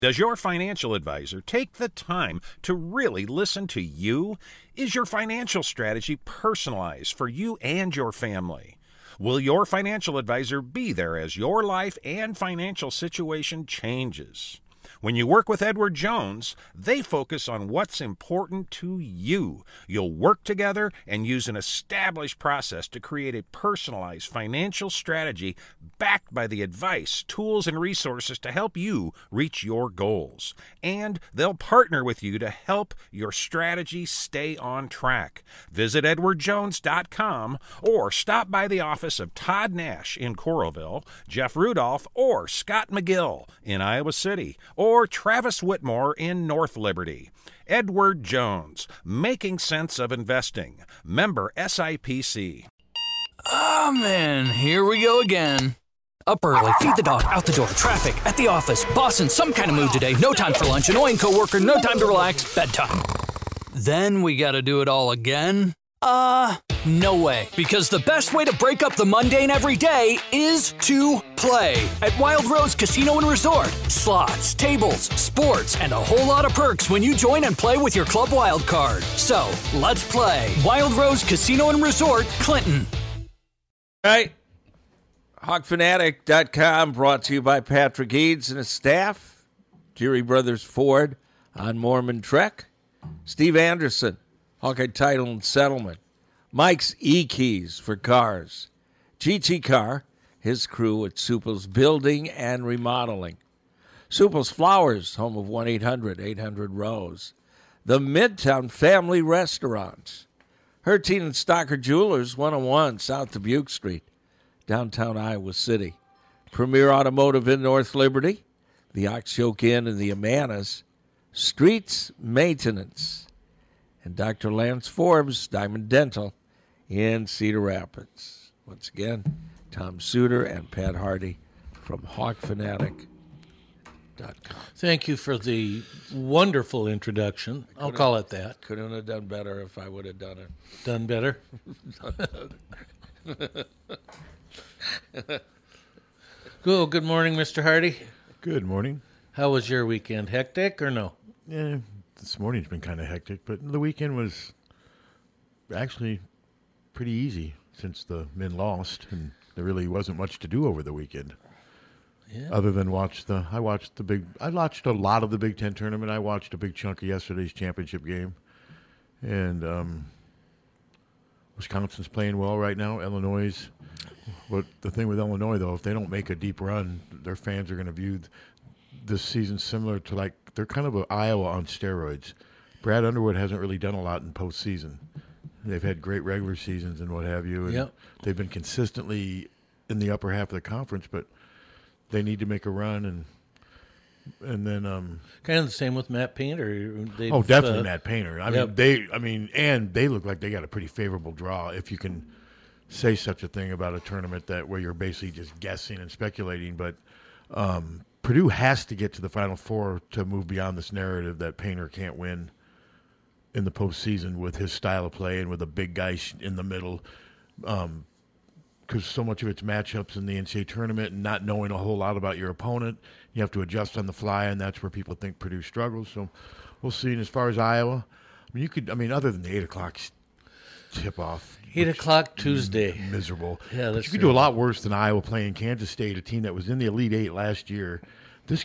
Does your financial advisor take the time to really listen to you? Is your financial strategy personalized for you and your family? Will your financial advisor be there as your life and financial situation changes? When you work with Edward Jones, they focus on what's important to you. You'll work together and use an established process to create a personalized financial strategy backed by the advice, tools, and resources to help you reach your goals. And they'll partner with you to help your strategy stay on track. Visit edwardjones.com or stop by the office of Todd Nash in Coralville, Jeff Rudolph, or Scott McGill in Iowa City, or Travis Whitmore in North Liberty. Edward Jones, making sense of investing. Member SIPC. Oh, man, here we go again. Up early, feed the dog, out the door, traffic, at the office, boss in some kind of mood today, no time for lunch, annoying coworker, no time to relax, bedtime. Then we gotta do it all again? No way. Because the best way to break up the mundane every day is to play at Wild Rose Casino and Resort. Slots, tables, sports, and a whole lot of perks when you join and play with your Club Wild card. So, let's play. Wild Rose Casino and Resort, Clinton. All right. HawkFanatic.com brought to you by Patrick Eads and his staff. Jerry Brothers Ford on Mormon Trek. Steve Anderson, Hawkeye Title and Settlement. Mike's E-Keys for cars. GT Car, his crew at Supple's Building and Remodeling. Supple's Flowers, home of 1-800-800-ROSE. The Midtown Family Restaurant. Hertine and Stocker Jewelers, 101 South Dubuque Street, downtown Iowa City. Premier Automotive in North Liberty. The Ox Yoke Inn and the Amanas. Streets Maintenance. And Dr. Lance Forbes, Diamond Dental in Cedar Rapids. Once again, Tom Suter and Pat Hardy from HawkFanatic.com. Thank you for the wonderful introduction. I'll call it that. Couldn't have done better if I would have done it. Done better? Cool. Good morning, Mr. Hardy. Good morning. How was your weekend? Hectic or no? Yeah, this morning's been kind of hectic, but the weekend was actually pretty easy since the men lost, and there really wasn't much to do over the weekend. Yeah. Other than I watched a lot of the Big Ten tournament. I watched a big chunk of yesterday's championship game, and Wisconsin's playing well right now. Illinois, but the thing with Illinois though, if they don't make a deep run, their fans are going to view this season similar to they're kind of an Iowa on steroids. Brad Underwood hasn't really done a lot in postseason. They've had great regular seasons and what have you, and they've been consistently in the upper half of the conference, but they need to make a run, and then kind of the same with Matt Painter. Definitely Matt Painter. And they look like they got a pretty favorable draw, if you can say such a thing about a tournament where you're basically just guessing and speculating. But Purdue has to get to the Final Four to move beyond this narrative that Painter can't win in the postseason with his style of play and with a big guy in the middle. Because so much of it's matchups in the NCAA tournament and not knowing a whole lot about your opponent. You have to adjust on the fly, and that's where people think Purdue struggles. So we'll see. And as far as Iowa, other than the 8 o'clock tip-off. 8 o'clock Tuesday. Miserable. Yeah, but you could do a lot worse than Iowa playing Kansas State, a team that was in the Elite Eight last year. That's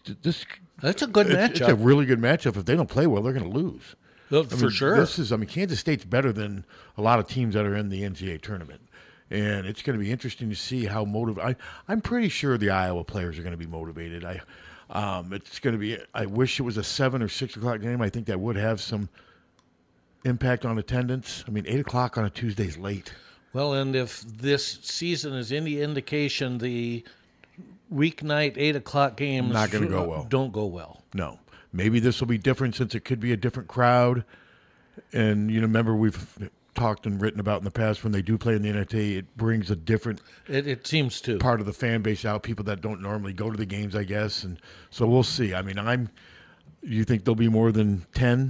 a good matchup. It's a really good matchup. If they don't play well, they're going to lose. For sure. Kansas State's better than a lot of teams that are in the NCAA tournament. And it's going to be interesting to see how motivated. I'm pretty sure the Iowa players are going to be motivated. It's going to be. I wish it was a 7 or 6 o'clock game. I think that would have some impact on attendance. 8 o'clock on a Tuesday is late. Well, and if this season is any indication, the weeknight 8 o'clock games not going to go well. Don't go well. No. Maybe this will be different since it could be a different crowd. And remember we've talked and written about in the past, when they do play in the NIT, it brings a different it seems to part of the fan base out, people that don't normally go to the games, I guess. And so we'll see. You think there'll be more than 10?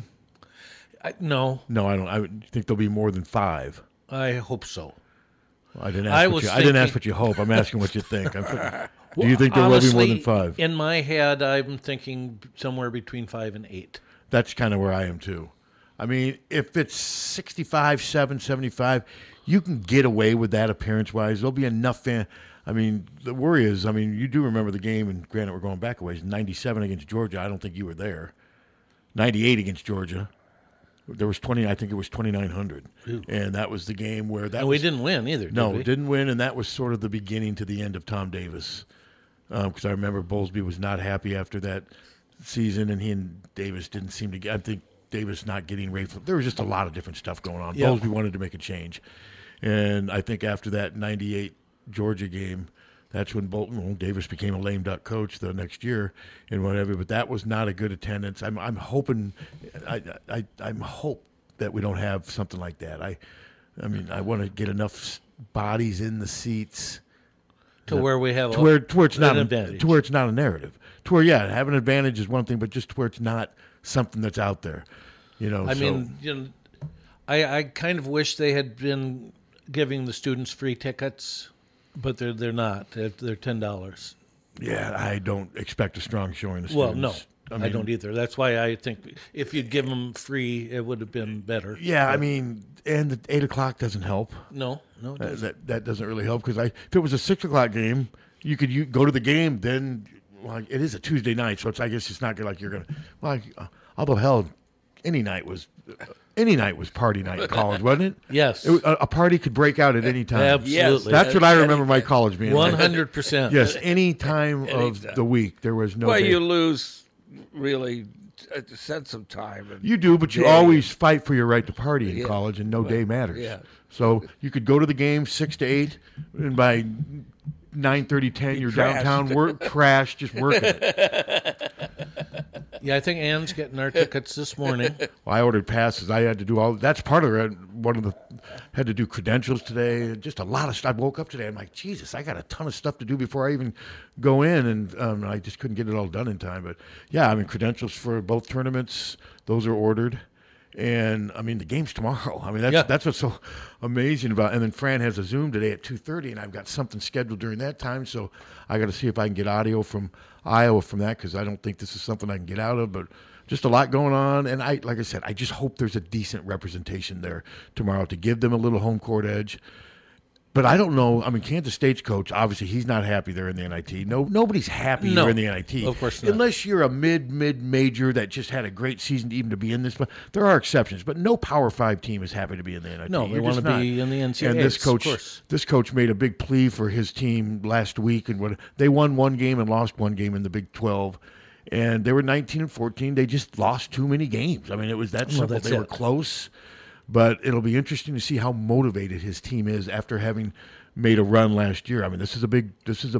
No, I don't. I think there'll be more than 5. I hope so. I didn't ask what you hope. I'm asking what you think. Do you think there will be more than 5? In my head, I'm thinking somewhere between 5 and 8. That's kind of where I am too. I mean, if it's 65, 75, you can get away with that appearance-wise. There'll be enough fan. I mean, the worry is, I mean, you do remember the game, and granted, we're going back a ways. 97 against Georgia. I don't think you were there. 98 against Georgia. There was 20. I think it was 2,900, and that was the game where that. And we didn't win either. No, we? Didn't win, and that was sort of the beginning to the end of Tom Davis. Because I remember Bowlesby was not happy after that season, and he and Davis didn't seem to get. I think Davis not getting Ray. There was just a lot of different stuff going on. Yep. Bowlesby wanted to make a change, and I think after that '98 Georgia game, that's when Davis became a lame duck coach the next year and whatever. But that was not a good attendance. I'm hoping, I'm hope that we don't have something like that. I mean, I want to get enough bodies in the seats to where we have to where it's not an advantage. to where it's not a narrative. To where have an advantage is one thing, but just to where it's not something that's out there. I mean, I kind of wish they had been giving the students free tickets. But they're not. They're $10. Yeah, I don't expect a strong showing of Well, students. no, I don't either. That's why I think if you'd give them free, it would have been better. Yeah, but, I mean, and the 8 o'clock doesn't help. No, it doesn't. That doesn't really help because if it was a 6 o'clock game, you could go to the game. Then, well, it is a Tuesday night, so I guess it's not like you're gonna. Well, although hell, any night was party night in college, wasn't it? Yes. A party could break out at any time. Absolutely. Yes. That's what I remember my college being. 100%. Yes, any time of the week there was no. Well, day. you lose really a sense of time. And You do, but you day. always fight for your right to party in Yeah. college, and no day matters. yeah. So you could go to the game 6 to 8, and by 9:30, 10, you're crashed. downtown, crashed, just working it. Yeah, I think Ann's getting our tickets this morning. Well, I ordered passes. I had to do all. That's part of it. Had to do credentials today. Just a lot of stuff. I woke up today. I'm like, Jesus, I got a ton of stuff to do before I even go in, and I just couldn't get it all done in time. But yeah, I mean, credentials for both tournaments. Those are ordered. And I mean, the game's tomorrow. I mean, that's what's so amazing about. And then Fran has a Zoom today at 2:30, and I've got something scheduled during that time. So I got to see if I can get audio from Iowa from that because I don't think this is something I can get out of. But just a lot going on, and like I said, I just hope there's a decent representation there tomorrow to give them a little home court edge. But I don't know. I mean, Kansas State's coach, obviously, he's not happy there in the NIT. Nobody's happy No, here in the NIT. of course not. Unless you're a mid-major that just had a great season even to be in this. But there are exceptions. But no Power 5 team is happy to be in the NIT. No, they You're want just to not. be in the NCAA. And of course. this coach made a big plea for his team last week. And they won one game and lost one game in the Big 12. And they were 19 and 14. They just lost too many games. I mean, it was that simple. that's They were it. close. But it'll be interesting to see how motivated his team is after having made a run last year. I mean, this is a big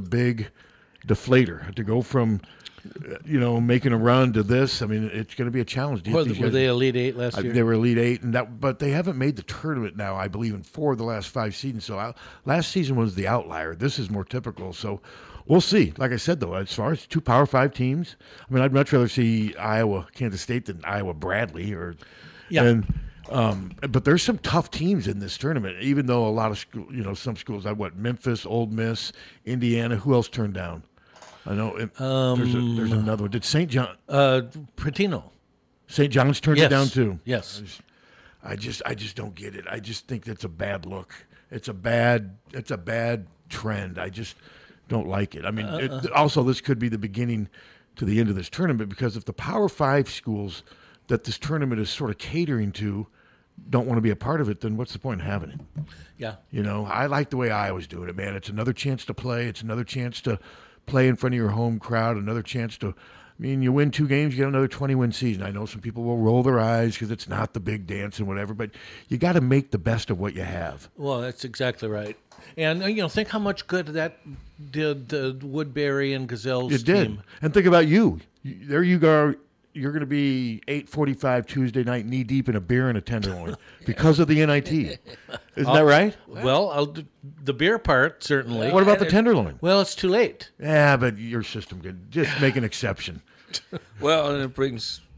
deflator to go from, making a run to this. I mean, it's going to be a challenge. Were they Elite 8 last year? They were Elite 8, but they haven't made the tournament now, I believe, in 4 of the last 5 seasons. So last season was the outlier. This is more typical. So we'll see. Like I said, though, as far as 2 Power 5 teams, I mean, I'd much rather see Kansas State than Iowa Bradley but there's some tough teams in this tournament. Even though a lot of some schools, Memphis, Ole Miss, Indiana. Who else turned down? I know there's another one. Did St. John? Patino. St. John's turned it down too. Yes. I just don't get it. I just think that's a bad look. It's a bad trend. I just don't like it. I mean, also this could be the beginning to the end of this tournament because if the Power 5 schools that this tournament is sort of catering to don't want to be a part of it, then what's the point in having it? Yeah. I like the way Iowa's doing it, man. It's another chance to play. It's another chance to play in front of your home crowd, another chance to you win 2 games, you get another 20-win season. I know some people will roll their eyes because it's not the big dance and whatever, but you got to make the best of what you have. Well, that's exactly right. And, think how much good that did the Woodbury and Gazelles It did. team. And think about you. There you go. You're going to be 8:45 Tuesday night, knee deep in a beer and a tenderloin because of the NIT. Isn't that right? Well, I'll do the beer part, certainly. What about the tenderloin? Well, it's too late. Yeah, but your system could just make an exception. Well, and it brings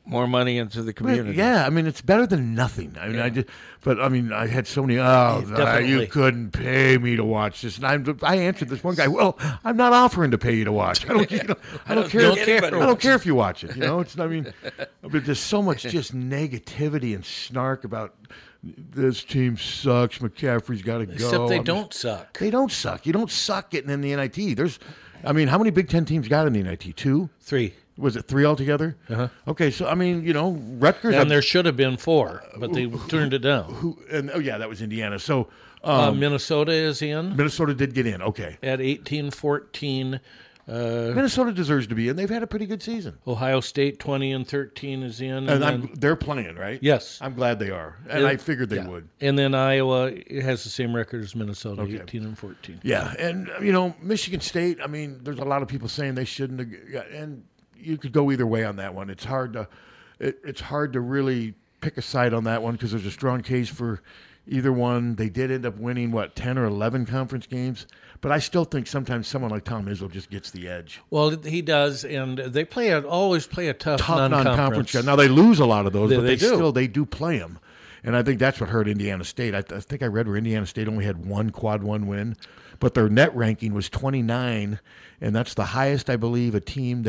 More money into the community. Yeah, I mean, it's better than nothing. I mean, I had so many, you couldn't pay me to watch this. And I answered this one guy, well, I'm not offering to pay you to watch. I don't care. I don't care if you watch it. It's, I mean, but there's so much just negativity and snark about this team sucks. McCaffrey's got to go. Except they don't suck. They don't suck. You don't suck getting in the NIT. How many Big Ten teams got in the NIT? 2? 3. Was it 3 altogether? Uh-huh. Okay, so, I mean, Rutgers. And there should have been 4, but they turned it down. That was Indiana. So Minnesota is in. Minnesota did get in, okay. At 18-14. Minnesota deserves to be in. They've had a pretty good season. Ohio State 20-13 is in. And they're playing, right? Yes. I'm glad they are. And I figured they would. And then Iowa has the same record as Minnesota, 18-14. Yeah, and, Michigan State, I mean, there's a lot of people saying they shouldn't have. And you could go either way on that one. It's hard to really pick a side on that one because there's a strong case for either one. They did end up winning, 10 or 11 conference games. But I still think sometimes someone like Tom Izzo just gets the edge. Well, he does, and they always play a tough non-conference. Now, they lose a lot of those, but they do play them. And I think that's what hurt Indiana State. I think I read where Indiana State only had one quad 1 win, but their net ranking was 29, and that's the highest, I believe, a team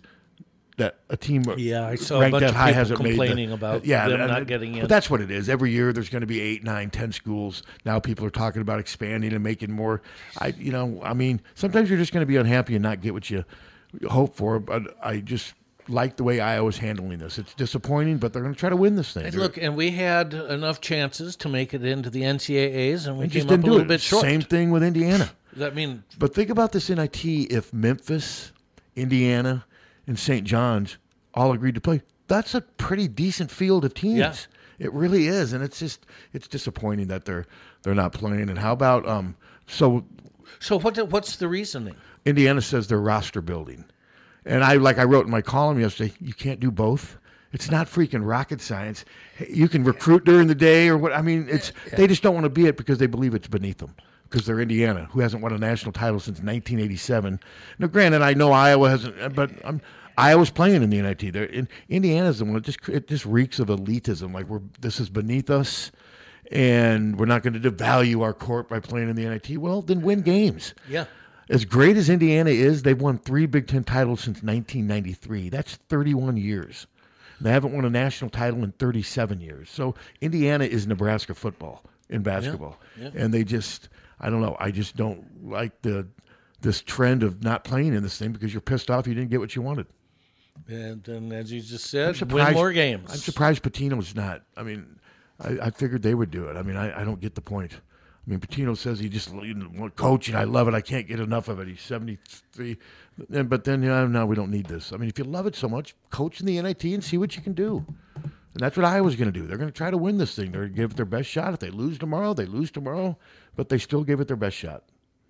I saw ranked a bunch that of high people hasn't complaining made about them not getting in. But that's what it is. Every year there's going to be 8, 9, 10 schools. Now people are talking about expanding and making more. Sometimes you're just going to be unhappy and not get what you hope for. But I just like the way Iowa's handling this. It's disappointing, but they're going to try to win this thing. And we had enough chances to make it into the NCAAs, and we just came up didn't a little bit short. Same thing with Indiana. But think about this NIT. If Memphis, Indiana, and St. John's all agreed to play, that's a pretty decent field of teams. Yeah. It really is, and it's disappointing that they're not playing. And how about so what's the reasoning? Indiana says they're roster building, and I wrote in my column yesterday, you can't do both. It's not freaking rocket science. You can recruit during the day or what. I mean, they just don't want to be it because they believe it's beneath them. Because they're Indiana, who hasn't won a national title since 1987. Now, granted, I know Iowa hasn't, but Iowa's playing in the NIT. Indiana's the one. It just reeks of elitism. Like this is beneath us, and we're not going to devalue our court by playing in the NIT. Well, then win games. Yeah. As great as Indiana is, they've won 3 Big Ten titles since 1993. That's 31 years. They haven't won a national title in 37 years. So Indiana is Nebraska football in basketball, and they just. I don't know. I just don't like this trend of not playing in this thing because you're pissed off you didn't get what you wanted. And then, as you just said, win more games. I'm surprised Pitino's not. I mean, I figured they would do it. I mean, I don't get the point. I mean, Pitino says he just coaching. I love it. I can't get enough of it. He's 73. But then, no, we don't need this. I mean, if you love it so much, coach in the NIT and see what you can do. And that's what Iowa's going to do. They're going to try to win this thing. They're going to give it their best shot. If they lose tomorrow, they lose tomorrow. But they still give it their best shot.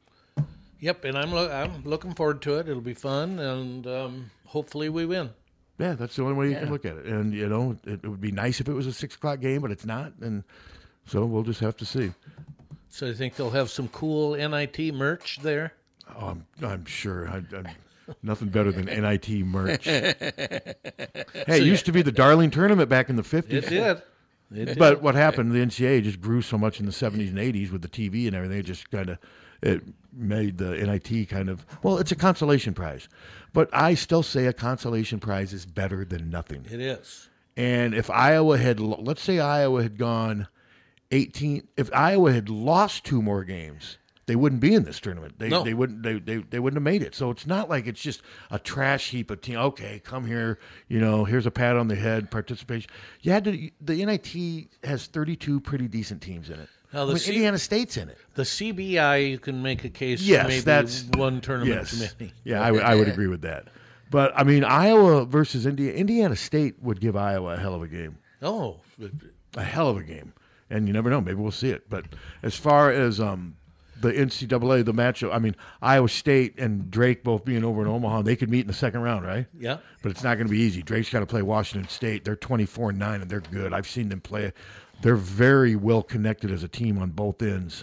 Yep, and I'm looking forward to it. It'll be fun, and hopefully we win. Yeah, that's the only way you can look at it. And, it would be nice if it was a 6 o'clock game, but it's not. And so we'll just have to see. So you think they'll have some cool NIT merch there? Oh, I'm sure. I'm nothing better than NIT merch. Hey, it used to be the Darling Tournament back in the 50s. It did. But what happened, the NCAA just grew so much in the 70s and 80s with the TV and everything, it just it made the NIT it's a consolation prize. But I still say a consolation prize is better than nothing. It is. And if Iowa let's say Iowa had gone 18, if Iowa had lost 2 more games, they wouldn't be in this tournament. They wouldn't have made it. So it's not like it's just a trash heap of team. Okay, come here. Here's a pat on the head. Participation. The NIT has 32 pretty decent teams in it. Now Indiana State's in it. The CBI, you can make a case. Yes, for maybe that's one tournament too many. Yeah, I would agree with that. But I mean, Iowa versus Indiana State would give Iowa a hell of a game. Oh, a hell of a game. And you never know. Maybe we'll see it. But as far as the NCAA, the matchup, I mean, Iowa State and Drake both being over in Omaha, they could meet in the second round, right? Yeah. But it's not going to be easy. Drake's got to play Washington State. They're 24-9, and they're good. I've seen them play. They're very well connected as a team on both ends.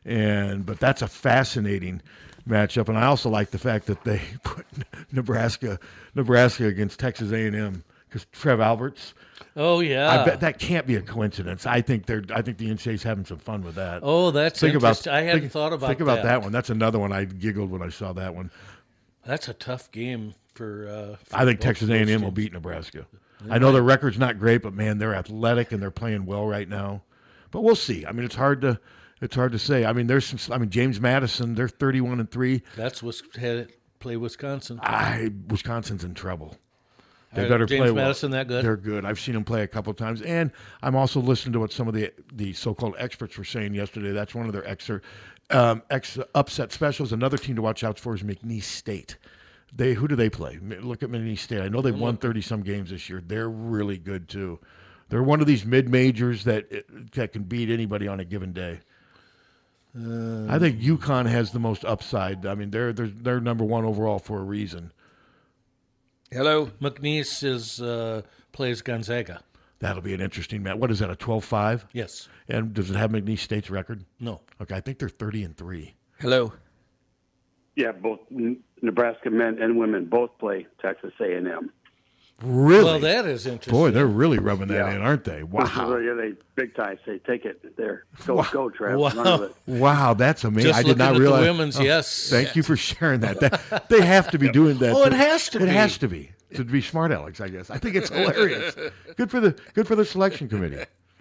But that's a fascinating matchup. And I also like the fact that they put Nebraska against Texas A&M because Trev Alberts. Oh yeah. I bet that can't be a coincidence. I think the NCAA's having some fun with that. Oh, that's interesting. I hadn't thought about that. Think about that one. That's another one. I giggled when I saw that one. That's a tough game for I think Texas A&M will beat Nebraska. I know their record's not great, but man, they're athletic and they're playing well right now. But we'll see. I mean, it's hard to say. I mean, there's some. I mean, James Madison, they're 31-3. That's what's play Wisconsin. Wisconsin's in trouble. They better James play well. Madison that good? They're good. I've seen them play a couple of times, and I'm also listening to what some of the so-called experts were saying yesterday. That's one of their upset specials. Another team to watch out for is McNeese State. Who do they play? Look at McNeese State. I know they've won 30-some games this year. They're really good too. They're one of these mid-majors that can beat anybody on a given day. I think UConn has the most upside. I mean, they're number one overall for a reason. Hello. McNeese plays Gonzaga. That'll be an interesting match. What is that, a 12-5? Yes. And does it have McNeese State's record? No. Okay, I think they're 30-3. Hello. Yeah, both Nebraska men and women both play Texas A&M. Really? Well, that is interesting. Boy, they're really rubbing that in, aren't they? Wow. Yeah, they big time say, take it there. Go, Trav. Wow. None of it. Wow, that's amazing. Just I did not looking at realize. the women's, yes. Thank you for sharing that. They have to be doing that. Oh, it has to be. It has to be. To be smart Alex, I guess. I think it's hilarious. Good for the selection committee.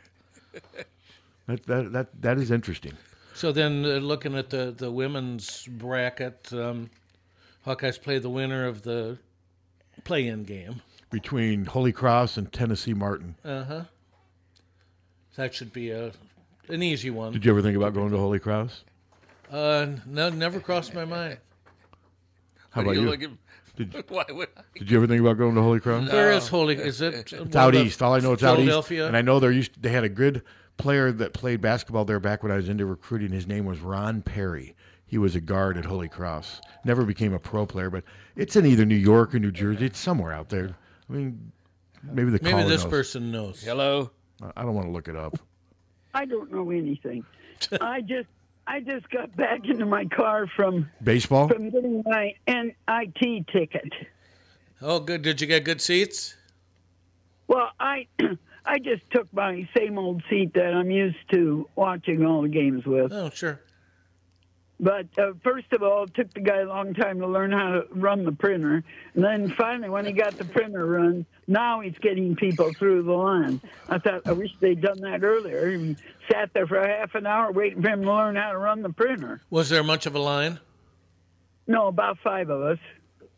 That is interesting. So then, looking at the women's bracket, Hawkeyes play the winner of the play-in game between Holy Cross and Tennessee Martin. That should be an easy one. Did you ever think about going to Holy Cross? No, never crossed my mind. How about you? Why would I? Did you ever think about going to Holy Cross? Where is Holy? Is it? It's out east. All I know it's out east. Philadelphia? And I know they had a good player that played basketball there back when I was into recruiting. His name was Ron Perry. He was a guard at Holy Cross. Never became a pro player, but it's in either New York or New Jersey. It's somewhere out there. I mean, maybe this knows. Person knows. Hello. I don't want to look it up. I don't know anything. I just got back into my car from baseball, from getting my NIT ticket. Oh, good. Did you get good seats? Well, I just took my same old seat that I'm used to watching all the games with. Oh, sure. But first of all, it took the guy a long time to learn how to run the printer. And then finally, when he got the printer run, now he's getting people through the line. I thought, I wish they'd done that earlier. He sat there for half an hour waiting for him to learn how to run the printer. Was there much of a line? No, about 5 of us.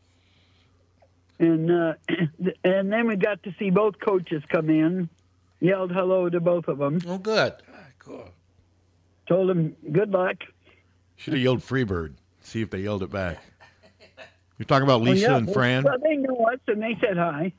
And then we got to see both coaches come in, yelled hello to both of them. Oh, good. Cool. Told them good luck. Should have yelled Freebird. See if they yelled it back. You're talking about Lisa and Fran? Well, they knew us, and they said hi.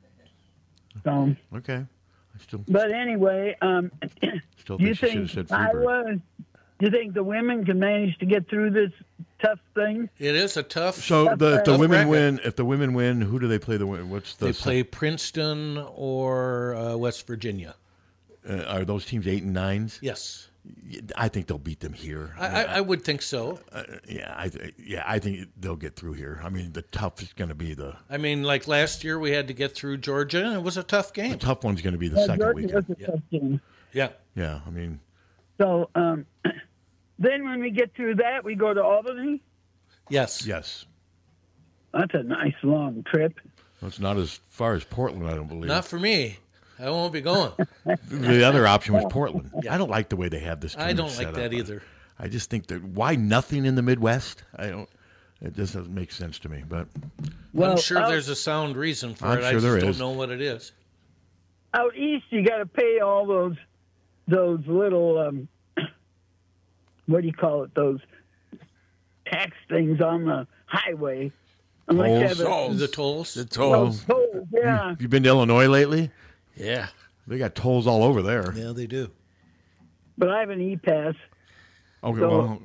So, okay. But anyway, still do you think you think should have said Freebird. Do you think the women can manage to get through this tough thing? It is a tough. So if the women bracket. win, who do they play? What's the? They play Princeton or West Virginia. Are those teams 8 and 9s? Yes. I think they'll beat them here. I would think so. I think they'll get through here. I mean, the tough is going to be the. I mean, like last year, we had to get through Georgia, and it was a tough game. The tough one's going to be the second Georgia weekend. was a tough game. Yeah. Yeah, I mean. So then when we get through that, we go to Albany? Yes. Yes. That's a nice long trip. Well, it's not as far as Portland, I don't believe. Not for me. I won't be going. The other option was Portland. I don't like the way they have this. I don't like that either. I just think that why nothing in the Midwest? It just doesn't make sense to me. But I'm sure there's a sound reason for it. I just don't know what it is. Out east, you got to pay all those little what do you call it? Those tax things on the highway. Tolls. The tolls. The tolls. Tolls, yeah. Have you been to Illinois lately? Yeah. They got tolls all over there. Yeah, they do. But I have an E-Pass. Okay,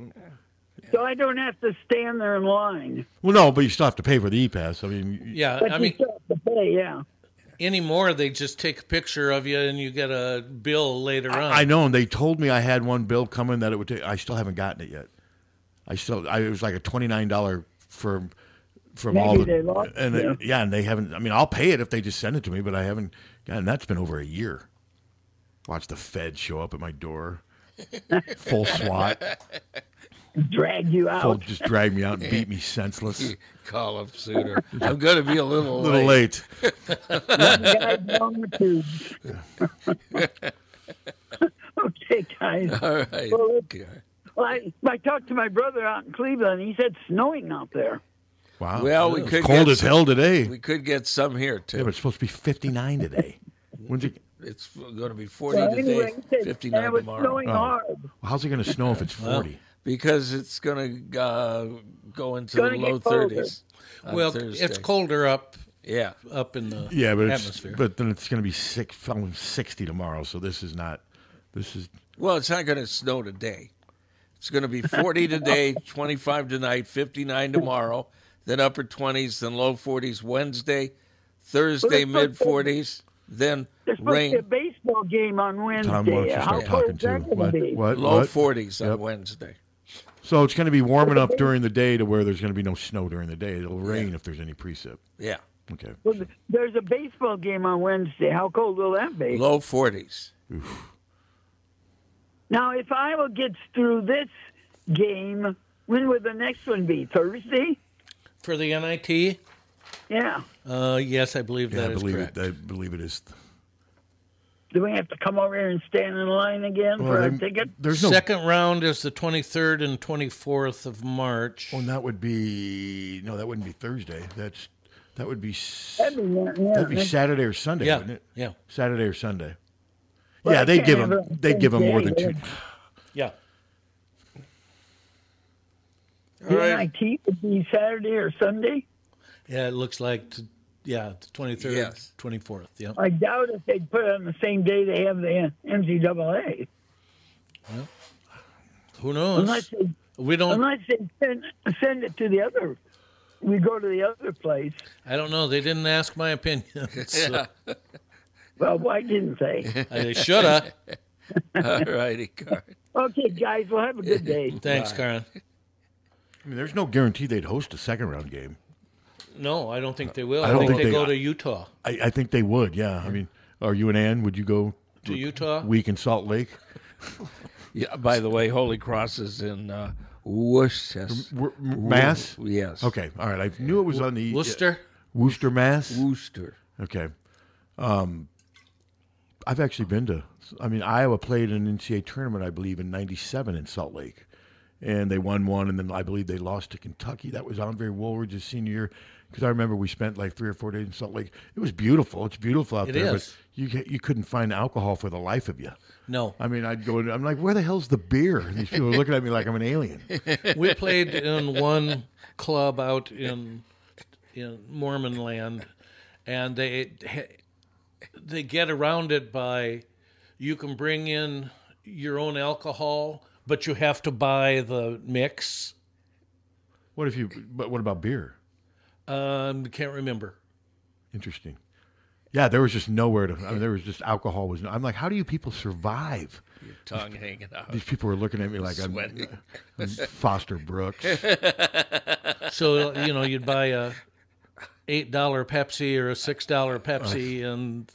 so I don't have to stand there in line. Well, no, but you still have to pay for the E-Pass. I mean, yeah, but I mean, you still have to pay, yeah. Anymore, they just take a picture of you and you get a bill later on. I know, and they told me I had one bill coming that it would take. I still haven't gotten it yet. It was like a $29 for from Maybe all the they lost and you. and they haven't. I mean, I'll pay it if they just send it to me, but I haven't. God, and that's been over a year. Watch the Fed show up at my door, full SWAT, Drag you out. just drag me out and beat me senseless. Call up Suter. I'm going to be a little A little late. One guy down the tubes. Okay, guys. All right. Well, Okay. I talked to my brother out in Cleveland. He said it's snowing out there. Wow. Well, we It's could cold get as hell today. We could get some here Yeah, too. but it's supposed to be 59 today. When's it? It's going to be 40 Well, today, anyway, he said, 59 and it was tomorrow. snowing hard. How's it going to snow if it's 40? Because it's going to go into Gonna the get low colder. 30s. on Well, Thursday. it's colder up Yeah. in the Yeah, but atmosphere. but then it's going to be 60 tomorrow. So this is not. This is Well, it's not going to snow today. It's going to be 40 today, 25 tonight, 59 tomorrow, then upper 20s, then low 40s Wednesday, Thursday mid 40s, then There's supposed to be a rain, baseball game on Wednesday. Tom. Why don't you How start cold talking is that too? going to be? low What? 40s on Yep. Wednesday. So it's going to be warm enough during the day to where there's going to be no snow during the day. It'll rain if there's any precip. Yeah. Okay. Well, there's a baseball game on Wednesday. How cold will that be? Low 40s. Now, if Iowa gets through this game, when would the next one be? Thursday? For the NIT, Yeah. yes, I believe Yeah, that I is believe correct. it. I believe it is. Do we have to come over here and stand in line again for a ticket? There's no. Second round is the 23rd and 24th of March. Oh, and that would be no. That wouldn't be Thursday. That would be. That'd be Saturday or Sunday, Yeah, wouldn't it? yeah. Saturday or Sunday. Well, yeah, I they'd can't give have them. it on They'd give them more than Thursday. two. Yeah. All right. NIT would be Saturday or Sunday? Yeah, it looks like, the 23rd, Yes. 24th. Yeah. I doubt if they'd put it on the same day they have the NCAA. Who knows? We don't. Unless they send it to the other. We go to the other place. I don't know. They didn't ask my opinion. So Well, why didn't they? they shoulda. All righty, Card. Okay, guys, well, have a good day. Thanks, Karen. I mean, there's no guarantee they'd host a second round game. No, I don't think they will. I I, don't think think they they- go to Utah. I think they would. Yeah. I mean, are you and Ann? Would you go To Utah? week in Salt Lake? Yeah, by the way, Holy Cross is in Worcester. Mass? Yes. Okay. All right. I knew it was on the Worcester? Worcester, Mass. Worcester. Okay. I've actually been to. I mean, Iowa played an NCAA tournament, I believe, in '97 in Salt Lake, and they won one, and then I believe they lost to Kentucky. That was Andre Woolridge's senior year. Because I remember we spent like 3 or 4 days in Salt Lake. It was beautiful. It's beautiful out It there, is. but you couldn't find alcohol for the life of you. No. I mean, I'd go. I'm like, where the hell's the beer? And these people are looking at me like I'm an alien. We played in one club out in Mormon land, and they get around it by you can bring in your own alcohol, but you have to buy the mix. But what about beer? Can't remember. Interesting. Yeah, there was just nowhere to. I mean, there was just alcohol. I'm like, how do you people survive? Your tongue hanging out. These people were looking at me like Sweating. I'm Foster Brooks. So you'd buy a $8 Pepsi or a $6 Pepsi and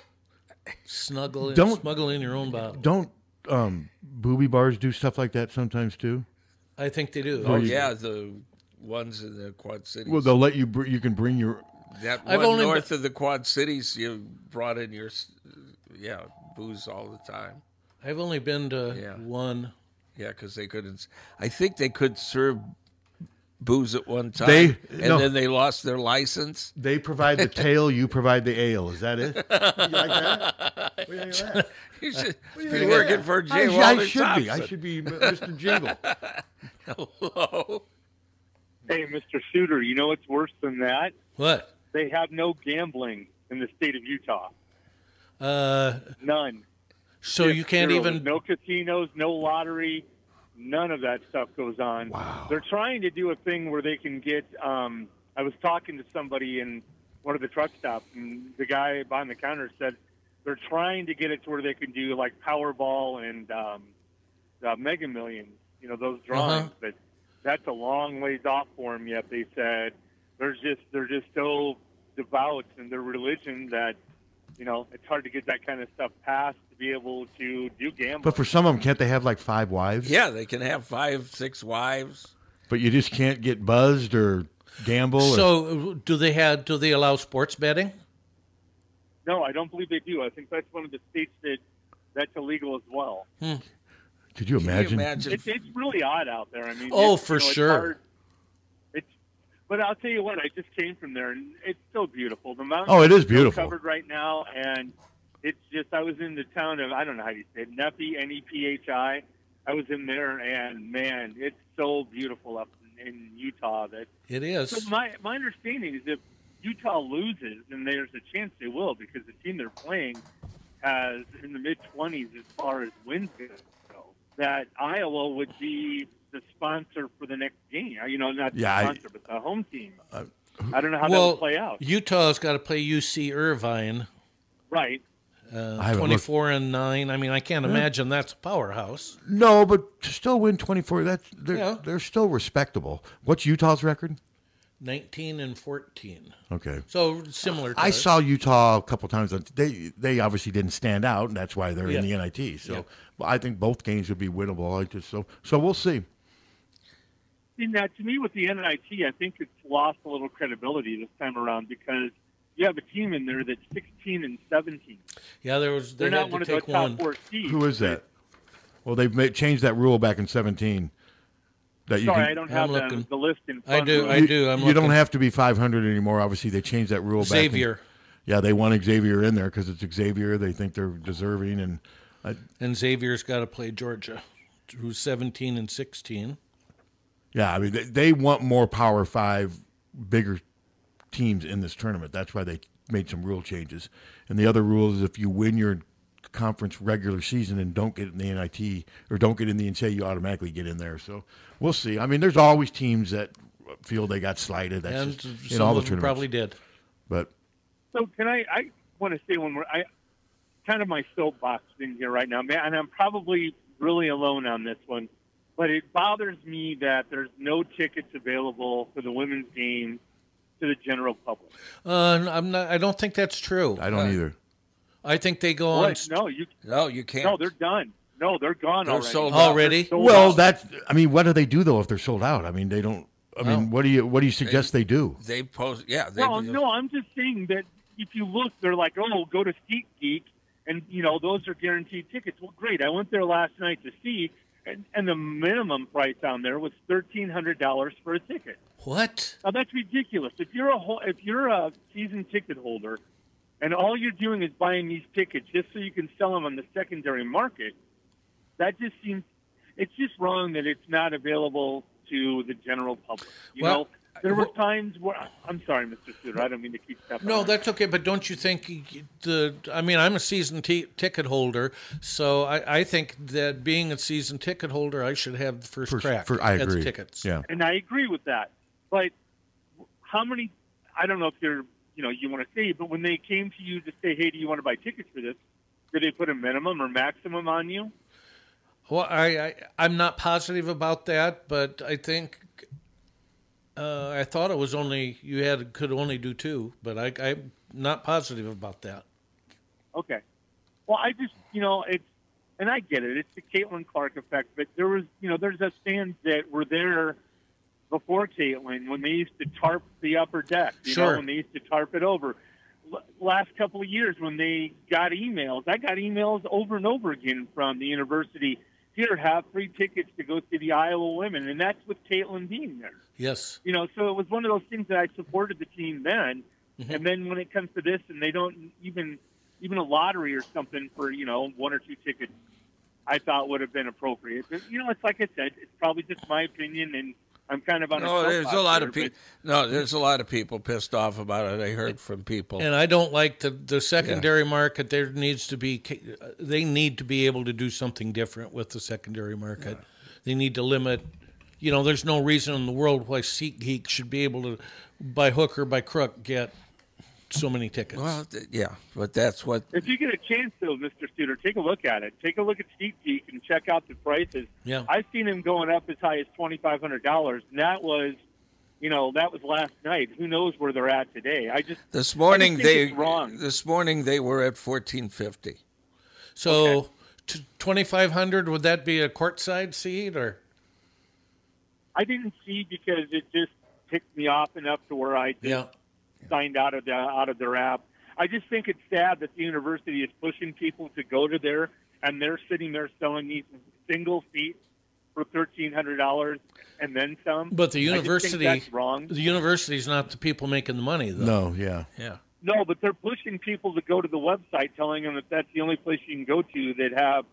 smuggle in your own bottle. Don't booby bars do stuff like that sometimes too? I think they do. Oh, yeah, the ones in the Quad Cities. Well, they'll let you. You can bring your. that I've one only north of the Quad Cities, you brought in your, booze all the time. I've only been to Yeah. one. Yeah, because they couldn't. I think they could serve booze at one time, They- and no. then they lost their license. They provide the tail. You provide the ale. Is that it? You like that? What do you think of that? You should What do you be think of working that? for J. I Walter should be. I Thompson. should be Mr. Jingle. Hello. Hey, Mr. Shooter, you know what's worse than that? What? They have no gambling in the state of Utah. None. So you can't Zero. even. No casinos, no lottery, none of that stuff goes on. Wow. They're trying to do a thing where they can get. I was talking to somebody in one of the truck stops, and the guy behind the counter said they're trying to get it to where they can do like Powerball and Mega Millions. You know those drawings, but that's a long ways off for them yet. They said they're just so devout in their religion that, you know, it's hard to get that kind of stuff passed to be able to do gambling. But for some of them, can't they have like 5 wives? Yeah, they can have 5, 6 wives. But you just can't get buzzed or gamble. So do they allow sports betting? No, I don't believe they do. I think that's one of the states that's illegal as well. Could you imagine? It's really odd out there. I mean, for sure. But I'll tell you what, I just came from there, and it's so beautiful. The mountains it is are so beautiful. covered right now, and it's just, I was in the town of, I don't know how you say it, Nephi, Nephi. I was in there, and man, it's so beautiful up in Utah. That it is. So my understanding is if Utah loses, and there's a chance they will, because the team they're playing has in the mid-20s as far as wins go, that Iowa would be the sponsor for the next game. You know, not the sponsor, but the home team. I don't know how that will play out. Utah's got to play UC Irvine. Right. 24-9. I mean, I can't imagine that's a powerhouse. No, but to still win 24, they're still respectable. What's Utah's record? 19-14. Okay. So similar to I ours. saw Utah a couple times. They obviously didn't stand out, and that's why they're in the NIT. So well, I think both games would be winnable. So we'll see. See, now, to me, with the NIT, I think it's lost a little credibility this time around because you have a team in there that's 16-17. Yeah, they're not one of those top 4 seeds. Who is that? Well, they've changed that rule back in 17. I don't have the list in front of me. I do. You don't have to be 500 anymore. Obviously, they changed that rule Xavier. Yeah, they want Xavier in there because it's Xavier. They think they're deserving. And Xavier's got to play Georgia, who's 17-16. Yeah, I mean, they want more Power 5, bigger teams in this tournament. That's why they made some rule changes. And the other rule is if you win your conference regular season and don't get in the NIT or don't get in the NCAA, you automatically get in there. So we'll see. I mean, there's always teams that feel they got slighted. That's just in all the tournaments. Probably did. But so I want to say one more. Kind of my soapbox thing here right now, man, and I'm probably really alone on this one. But it bothers me that there's no tickets available for the women's game to the general public. I don't think that's true. I don't either. I think they go on. No, you can't. No, they're done. No, they're gone they're already. Sold already? Well, what do they do though if they're sold out? I mean, they don't. I mean, what do you suggest they do? They post. Yeah. No, I'm just saying that if you look, they're like, oh, go to SeatGeek, and those are guaranteed tickets. Well, great. I went there last night to see. And the minimum price on there was $1,300 for a ticket. What? Now that's ridiculous. If you're a season ticket holder, and all you're doing is buying these tickets just so you can sell them on the secondary market, that just seems it's just wrong that it's not available to the general public. You know, there were times where I'm sorry, Mr. Suter, I don't mean to keep stepping. No, that's okay. But don't you think I'm a season ticket holder, so I think that being a season ticket holder, I should have the first crack at the tickets. Yeah, and I agree with that. But how many? I don't know if you're you want to say, but when they came to you to say, hey, do you want to buy tickets for this? Did they put a minimum or maximum on you? Well, I'm not positive about that, but I think. I thought it was only could only do 2, but I'm not positive about that. Okay. Well, I just it's, and I get it. It's the Caitlin Clark effect, but there was there's those fans that were there before Caitlin when they used to tarp the upper deck. When they used to tarp it over. Last couple of years when they got emails, I got emails over and over again from the university. Here, have free tickets to go see the Iowa women, and that's with Caitlin being there. Yes. So it was one of those things that I supported the team then, and then when it comes to this, and they don't even a lottery or something for 1 or 2 tickets, I thought would have been appropriate. But, it's like I said, it's probably just my opinion, and I'm kind of on. There's a lot of people. No, there's a lot of people pissed off about it. I heard from people, and I don't like the secondary market. They need to be able to do something different with the secondary market. Yeah. They need to limit. There's no reason in the world why SeatGeek should be able to, by hook or by crook, get so many tickets. Well, but that's what. If you get a chance, though, Mr. Studer, take a look at it. Take a look at SeatGeek and check out the prices. Yeah, I've seen them going up as high as $2,500, and that was, that was last night. Who knows where they're at today? This morning think it's wrong. This morning they were at 1450. So 2,500, would that be a courtside seat or? I didn't see because it just ticked me off enough to where I just signed out of their app. I just think it's sad that the university is pushing people to go to there, and they're sitting there selling these single seats for $1,300 and then some. But the university, I just think that's wrong. The university's not the people making the money, though. No, yeah. No, but they're pushing people to go to the website, telling them that that's the only place you can go to that have,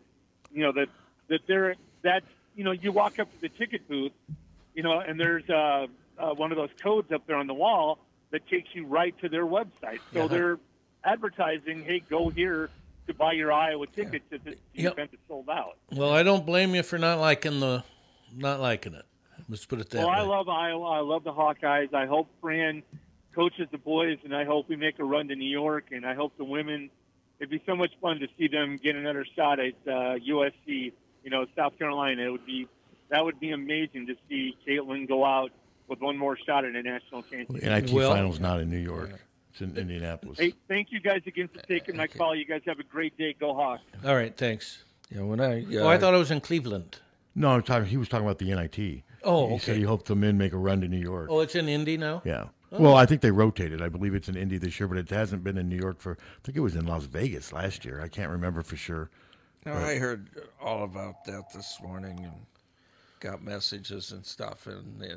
you walk up to the ticket booth, and there's one of those codes up there on the wall that takes you right to their website. So they're advertising, hey, go here to buy your Iowa tickets if the event is sold out. Well, I don't blame you for not liking it. Let's put it that way. Well, I love Iowa. I love the Hawkeyes. I hope Fran coaches the boys, and I hope we make a run to New York, and I hope the women. It'd be so much fun to see them get another shot at USC, South Carolina. That would be amazing to see Caitlin go out with one more shot at a national championship. The NIT final's not in New York. It's in Indianapolis. Hey, thank you guys again for taking my call. You guys have a great day. Go Hawks. All right, thanks. Yeah, when I I thought it was in Cleveland. No, he was talking about the NIT. Oh, okay. He said he hoped the men make a run to New York. Oh, it's in Indy now? Yeah. Oh. Well, I think they rotated. I believe it's in Indy this year, but it hasn't been in New York I think it was in Las Vegas last year. I can't remember for sure. No, I heard all about that this morning and got messages and stuff, and they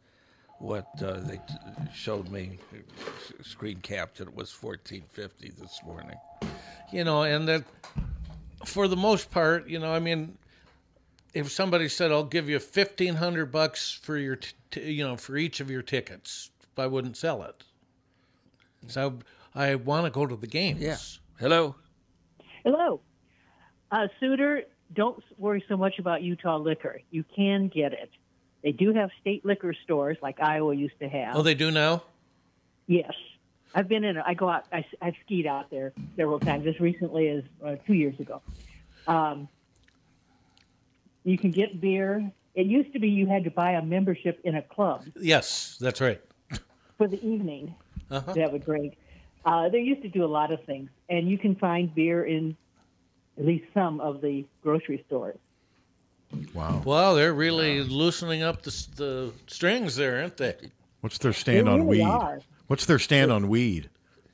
showed me, screen capped it was 1450 this morning. And that for the most part, if somebody said, "I'll give you $1,500 for your, for each of your tickets," I wouldn't sell it. So I want to go to the games. Yeah. Hello. Suitor, don't worry so much about Utah liquor. You can get it. They do have state liquor stores like Iowa used to have. Oh, they do now? Yes. I've been in. I go out. I've skied out there several times. As recently as 2 years ago. You can get beer. It used to be you had to buy a membership in a club. Yes, that's right. For the evening. That would drink. They used to do a lot of things, and you can find beer in at least some of the grocery stores. Wow. Well, they're really loosening up the strings there, aren't they? What's their stand on weed? What's their stand on weed?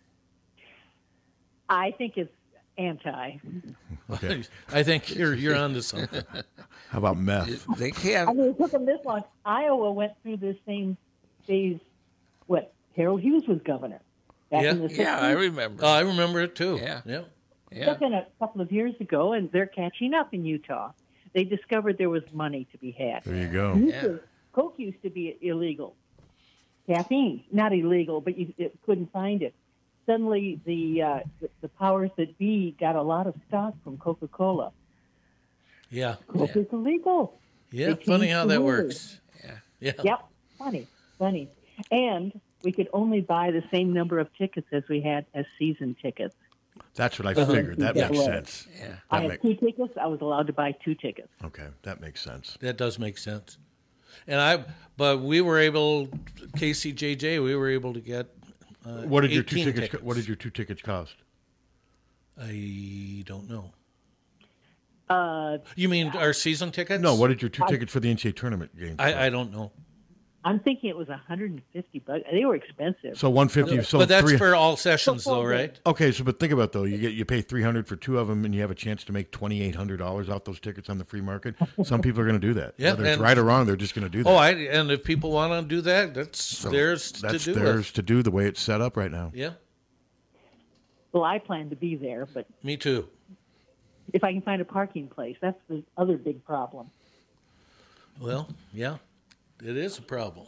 I think it's anti. Okay. I think you're onto something. How about meth? They can't. I mean, it took them this long. Iowa went through this same phase. Harold Hughes was governor. Back in the 60s. Yeah, I remember. I remember it too. Yeah. It's been a couple of years ago, and they're catching up in Utah. They discovered there was money to be had. There you go. Coke used to be illegal. Caffeine, not illegal, but you couldn't find it. Suddenly, the powers that be got a lot of stock from Coca-Cola. Yeah. Coke is illegal. Yeah, funny how that works. Yeah. Yep, funny. And we could only buy the same number of tickets as we had as season tickets. That's what I figured. That makes sense. Yeah. I had 2 tickets. I was allowed to buy 2 tickets. Okay, that makes sense. That does make sense. But we were able, KCJJ, we were able to get. What did your 2 18 tickets? What did your 2 tickets cost? I don't know. Uh, You mean our season tickets? No, what did your 2 tickets for the NCAA tournament game? I don't know. I'm thinking it was $150. They were expensive. So 150. So But that's for all sessions, though, right? Okay, but think about it, though. You pay $300 for 2 of them, and you have a chance to make $2,800 off those tickets on the free market. Some people are going to do that. Yeah, Whether it's right or wrong, they're just going to do that. And if people want to do that, that's theirs to do. That's theirs to do the way it's set up right now. Yeah. Well, I plan to be there, but Me too. if I can find a parking place, that's the other big problem. Well, yeah, it is a problem.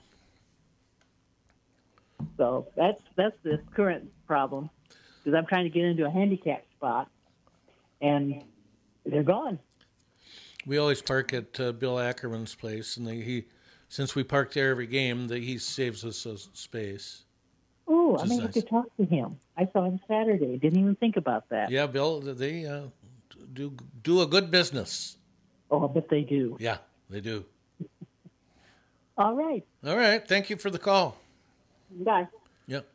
So that's the current problem, because I'm trying to get into a handicap spot, and they're gone. We always park at Bill Ackerman's place, and since we park there every game, he saves us a space. Oh, I Which is may have to nice. talk to him. I saw him Saturday. Didn't even think about that. Yeah, Bill, they do a good business. Oh, I bet they do. Yeah, they do. All right. All right. Thank you for the call. Bye. Yep.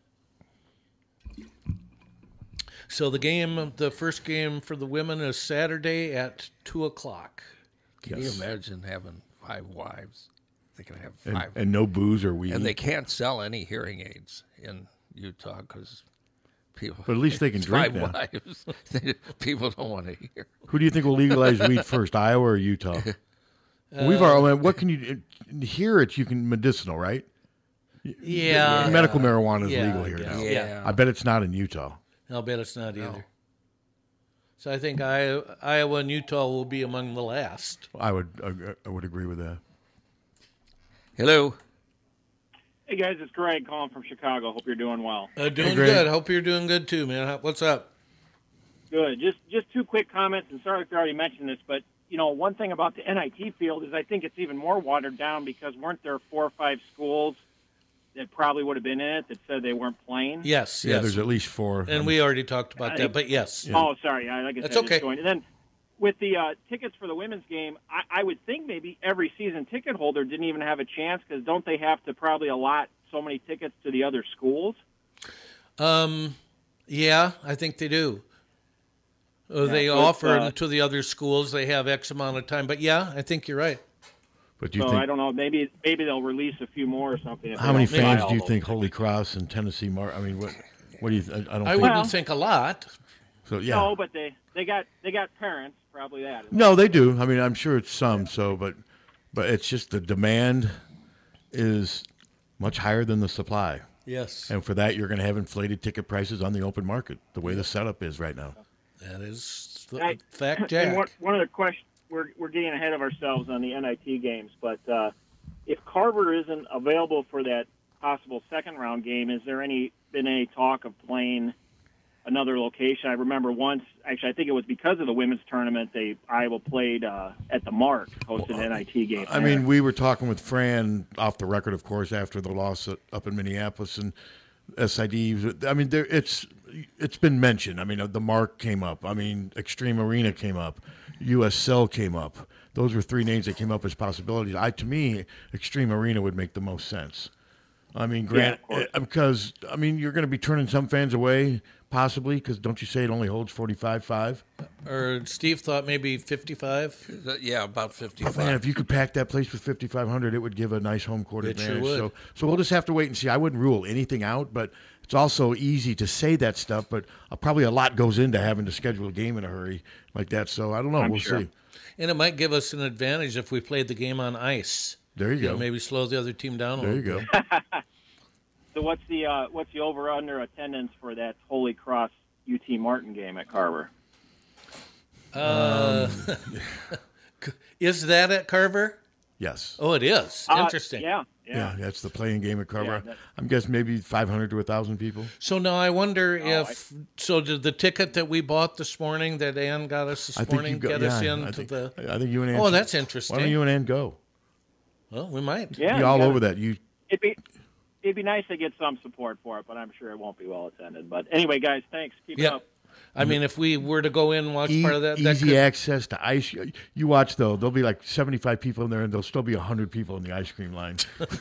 So the first game for the women is Saturday at 2:00. Can you imagine having 5 wives? They can have And, 5. and no booze or weed. And they can't sell any hearing aids in Utah because people. But at least they can drink 5 now. wives. People don't want to hear. Who do you think will legalize weed first, Iowa or Utah? We've already. What can you here? It's you can medicinal, right? Yeah. Medical marijuana is Yeah, legal I here guess. now. Yeah. I bet it's not in Utah. I'll bet it's not either. So I think Iowa and Utah will be among the last. I would agree with that. Hello. Hey guys, it's Greg calling from Chicago. Hope you're doing well. Doing good. Hope you're doing good too, man. What's up? Good. Just 2 quick comments, and sorry if you already mentioned this, but one thing about the NIT field is I think it's even more watered down because weren't there 4 or 5 schools that probably would have been in it that said they weren't playing? Yes. Yeah, there's at least 4. And we already talked about that, but yes. Yeah. Oh, sorry. Like I said, That's okay. just joined. And then with the tickets for the women's game, I would think maybe every season ticket holder didn't even have a chance because don't they have to probably allot so many tickets to the other schools? Yeah, I think they do. They offer them to the other schools. They have X amount of time. But, yeah, I think you're right. But do you think, I don't know. Maybe they'll release a few more or something. How many fans do you think Holy Cross and Tennessee I mean, what do you think? I wouldn't think a lot. So, yeah. No, but they got parents, probably that. No, they do. I mean, I'm sure it's some. So, but it's just the demand is much higher than the supply. Yes. And for that, you're going to have inflated ticket prices on the open market, the way the setup is right now. That is the fact, Jack. And one other question. We're getting ahead of ourselves on the NIT games, but if Carver isn't available for that possible second-round game, has there been any talk of playing another location? I remember once, actually, I think it was because of the women's tournament, Iowa played at the Mark, hosted an NIT game. I mean, we were talking with Fran off the record, of course, after the loss up in Minneapolis, and SID. I mean, it's been mentioned. I mean, the Mark came up. I mean, Extreme Arena came up. US Cell came up. Those were 3 names that came up as possibilities. To me, Extreme Arena would make the most sense. I mean, because you're going to be turning some fans away, possibly, because don't you say it only holds 45,500? Or Steve thought maybe 55. Yeah, about 55. Man, if you could pack that place with 5,500, it would give a nice home court It advantage. sure would. So we'll just have to wait and see. I wouldn't rule anything out, but it's also easy to say that stuff. But probably a lot goes into having to schedule a game in a hurry like that. So I don't know. We'll see. And it might give us an advantage if we played the game on ice. There you go. Maybe slow the other team down a There little you bit. go. So what's the over/under attendance for that Holy Cross UT Martin game at Carver? Is that at Carver? Yes. Oh, it is. Interesting. Yeah, that's the playing game at Carver. Yeah, I'm guessing maybe 500 to 1,000 people. So now I wonder if did the ticket that we bought this morning that Ann got us this morning get us into the? I think you and Ann. Oh, that's interesting. Why don't you and Ann go? Well, we might. Yeah, be all over that. It'd be nice to get some support for it, but I'm sure it won't be well attended. But anyway, guys, thanks. Keep it up. I mean, if we were to go in and watch part of that, easy access to ice. You watch though; there'll be like 75 people in there, and there'll still be 100 people in the ice cream line.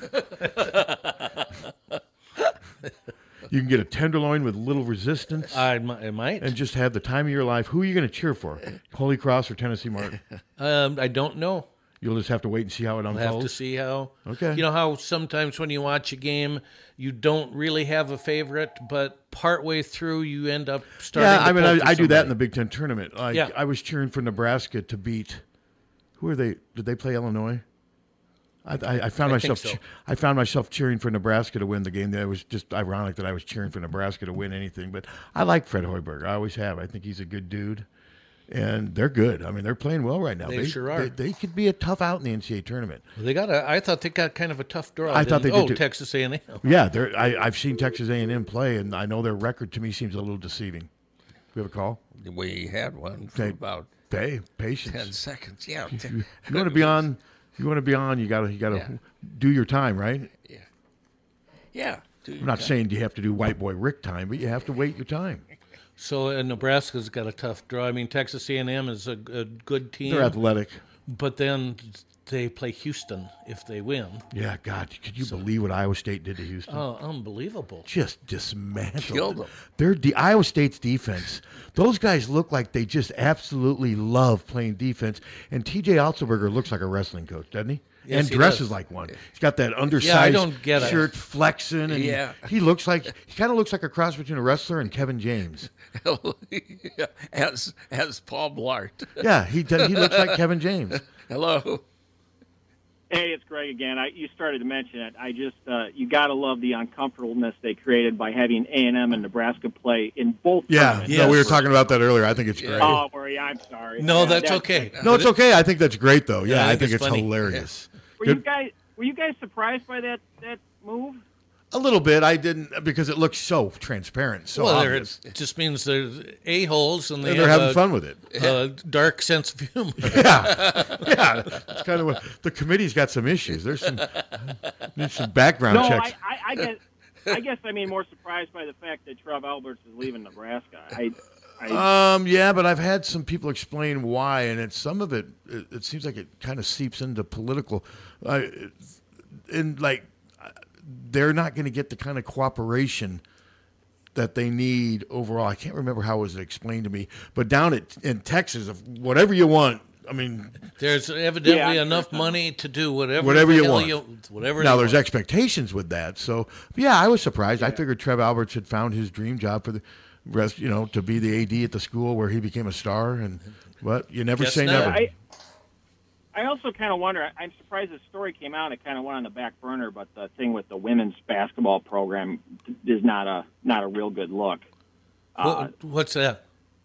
You can get a tenderloin with little resistance. I might, and just have the time of your life. Who are you going to cheer for? Holy Cross or Tennessee Martin? I don't know. You'll just have to wait and see how it unfolds. We'll have to see how. Okay. You know how sometimes when you watch a game, you don't really have a favorite, but partway through you end up starting. Yeah, I mean, I do that in the Big Ten tournament. Yeah. I was cheering for Nebraska to beat. Who are they? Did they play Illinois? I found myself. So. I found myself cheering for Nebraska to win the game. It was just ironic that I was cheering for Nebraska to win anything. But I like Fred Hoiberg. I always have. I think he's a good dude. And they're good. I mean, they're playing well right now. They sure are. They could be a tough out in the NCAA tournament. I thought they got kind of a tough draw. I thought they did too. Texas A&M. Yeah, I've seen Texas A&M play, and I know their record to me seems a little deceiving. We have a call? We had one for about patience. 10 seconds. Yeah. You want to be on. You want to be on. You got to do your time, right? Yeah. Yeah. I'm not saying you have to do white boy Rick time, but you have to wait your time. So Nebraska's got a tough draw. I mean, Texas A&M is a good team. They're athletic. But then they play Houston if they win. Yeah, God, could you believe what Iowa State did to Houston? Oh, unbelievable. Just dismantled Killed them. Iowa State's defense. Those guys look like they just absolutely love playing defense. And TJ Otzelberger looks like a wrestling coach, doesn't he? Yes, and he dresses does. like one. He's got that undersized don't get it. shirt flexing, and he kind of looks like a cross between a wrestler and Kevin James. as Paul Blart. Yeah, he looks like Kevin James. Hello. Hey, it's Greg again. You started to mention it. I just you got to love the uncomfortableness they created by having A&M and Nebraska play in both. Yeah, no, we were talking about that earlier. I think it's great. Oh, Marie, I'm sorry. No, Yeah, that's okay. No, it's okay. I think that's great, though. Yeah, I I think think it's it's funny. hilarious. Were you guys surprised by that move? A little bit. I didn't, because it looks so transparent, so Well, obvious. it just means there's a-holes and And they're having fun with it. A dark sense of humor. Yeah, it's kind of what the committee's got some issues. There's some background No, checks. I guess I mean more surprised by the fact that Trev Alberts is leaving Nebraska. Yeah, but I've had some people explain why, and some of it seems like it kind of seeps into political, and like they're not going to get the kind of cooperation that they need overall. I can't remember how it was explained to me, but down in Texas, if whatever you want, I mean, there's evidently enough money to do whatever you the hell want. Whatever. Now you there's want. expectations with that, so yeah, I was surprised. I figured Trev Alberts had found his dream job for the rest, to be the AD at the school where he became a star, but you never say never. I also kind of wonder. I'm surprised the story came out. It kind of went on the back burner, but the thing with the women's basketball program is not a real good look. What's that?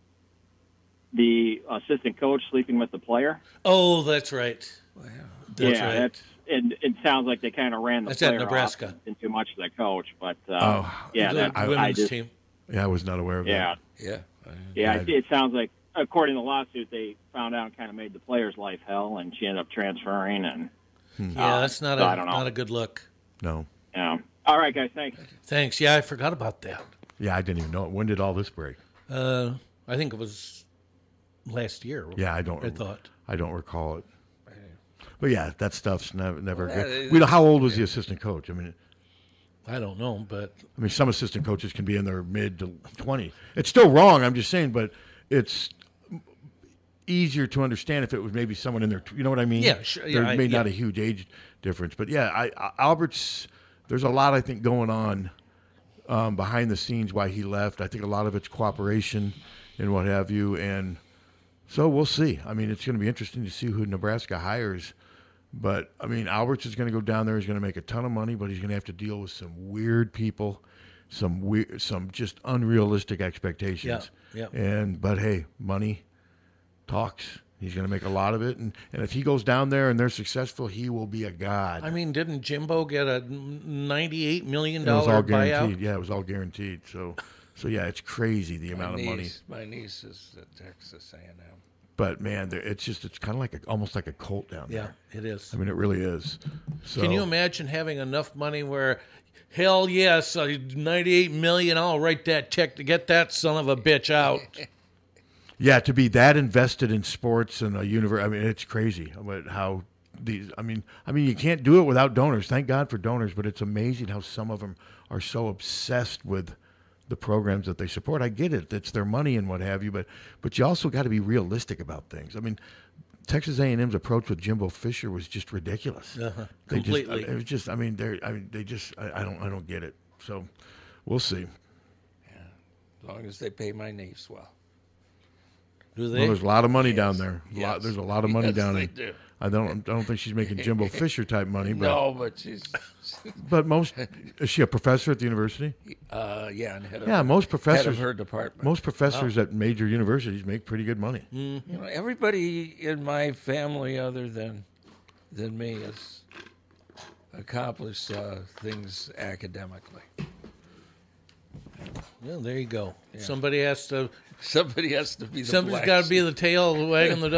The assistant coach sleeping with the player. Oh, that's right. That's right. It sounds like they kind of ran the That's player at Nebraska. off and too much to the coach. But the women's team. Yeah, I was not aware of that. Yeah. It sounds like, according to the lawsuit, they found out and kind of made the player's life hell, and she ended up transferring. And that's not I don't know. not a good look. No. Yeah. All right, guys. Thanks. Thanks. Yeah, I forgot about that. Yeah, I didn't even know it. When did all this break? I think it was last year. Yeah, I don't recall it. But yeah, that stuff's never good. How old was the assistant coach? I mean, I don't know, but some assistant coaches can be in their mid to 20. It's still wrong. I'm just saying, but it's easier to understand if it was maybe someone in their, you know what I mean? Yeah, sure. Yeah, There may not a huge age difference, but yeah, Alberts. There's a lot I think going on behind the scenes why he left. I think a lot of it's cooperation and what have you, and so we'll see. I mean, it's going to be interesting to see who Nebraska hires. But, I mean, Alberts is going to go down there. He's going to make a ton of money, but he's going to have to deal with some weird people, some just unrealistic expectations. Yeah. But, hey, money talks. He's going to make a lot of it. And if he goes down there and they're successful, he will be a god. I mean, didn't Jimbo get a $98 million It was all guaranteed. buyout? Yeah, it was all guaranteed. So yeah, it's crazy the amount of money. My niece is at Texas A&M. But man, it's kind of like almost like a cult down there. Yeah, it is. I mean, it really is. So, Can you imagine having enough money where, hell yes, $98 million, I'll write that check to get that son of a bitch out. Yeah, to be that invested in sports and a universe. I mean, it's crazy about how these. I mean, you can't do it without donors. Thank God for donors, but it's amazing how some of them are so obsessed with the programs that they support. I get it; it's their money and what have you. But you also got to be realistic about things. I mean, Texas A&M's approach with Jimbo Fisher was just ridiculous. Completely. It was just. I mean, they just. I don't get it. So, we'll see. Yeah, as long as they pay my niece well. Do they? Well, there's a lot of money down there. Yes. There's a lot of money down they there. do. I don't think she's making Jimbo Fisher type money. But, No, but she's. But is she a professor at the university? Yeah, and Most professors. head of her department. Most professors at major universities make pretty good money. You know, everybody in my family, other than me, has accomplished things academically. Well, there you go. Yeah. Somebody has to be the Somebody's got to be the tail wagging the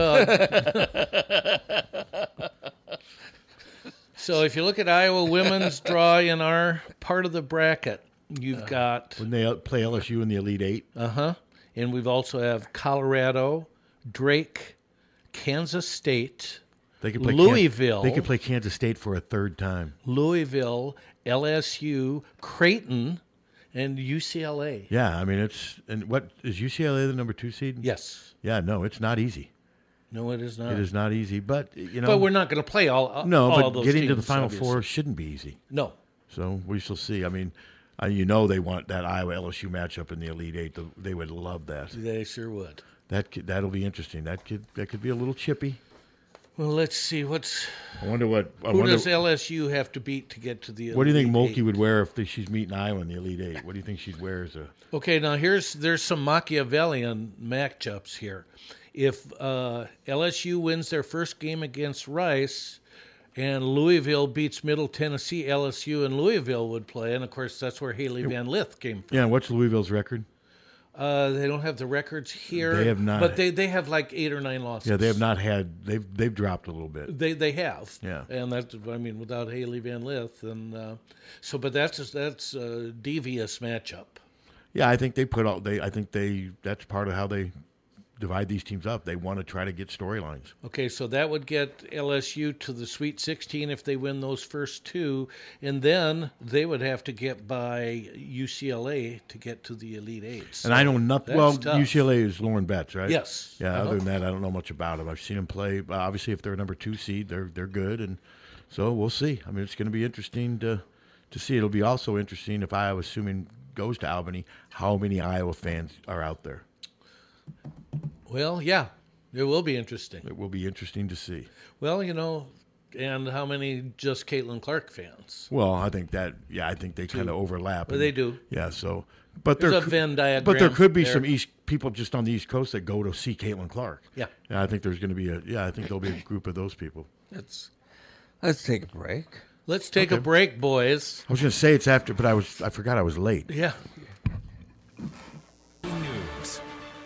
dog. So if you look at Iowa women's draw in our part of the bracket, you've got... When they play LSU in the Elite Eight. And we've also have Colorado, Drake, Kansas State, They could play Louisville. They could play Kansas State for a third time. Louisville, LSU, Creighton, and UCLA. Yeah, I mean what is UCLA the number 2 seed? Yes. Yeah, no, it's not easy. No, it is not. It is not easy, but But we're not going to play all but those getting to the teams, Final obviously. Four shouldn't be easy. No. So we shall see. I mean, they want that Iowa LSU matchup in the Elite Eight. They would love that. They sure would. That'll be interesting. That could be a little chippy. Well, let's see. I wonder what. Who does LSU have to beat to get to the Elite What do you think Mulkey Eight? would wear if she's meeting Iowa in the Elite Eight? What do you think she'd wear as a? Okay, now there's some Machiavellian matchups here. If LSU wins their first game against Rice and Louisville beats Middle Tennessee, LSU and Louisville would play. And, of course, that's where Haley Van Lith came from. Yeah, what's Louisville's record? They don't have the records here. They have not. But they have like 8 or 9 losses. Yeah, they have not had. They've dropped a little bit. They have. Yeah. And that's, without Haley Van Lith. And but that's a devious matchup. Yeah, I think that's part of how they divide these teams up. They want to try to get storylines. Okay, so that would get LSU to the Sweet 16 if they win those first 2, and then they would have to get by UCLA to get to the Elite Eight. So And I know nothing. Well, tough. UCLA is Lauren Betts, right? Yes. Yeah. Uh-huh. Other than that, I don't know much about them. I've seen them play. Obviously, if they're a number 2 seed, they're good, and so we'll see. I mean, it's going to be interesting to see. It'll be also interesting if Iowa, assuming goes to Albany, how many Iowa fans are out there. Well, yeah, it will be interesting. It will be interesting to see. Well, and how many just Caitlin Clark fans? Well, I think they kind of overlap. Well, they do. Yeah, so but There's a Venn diagram. But there could be there. some people just on the East Coast that go to see Caitlin Clark. Yeah. And I think there's going to be I think there'll be a group of those people. Let's take a break. Let's take a break, boys. I was going to say it's after, but I forgot I was late. Yeah. News.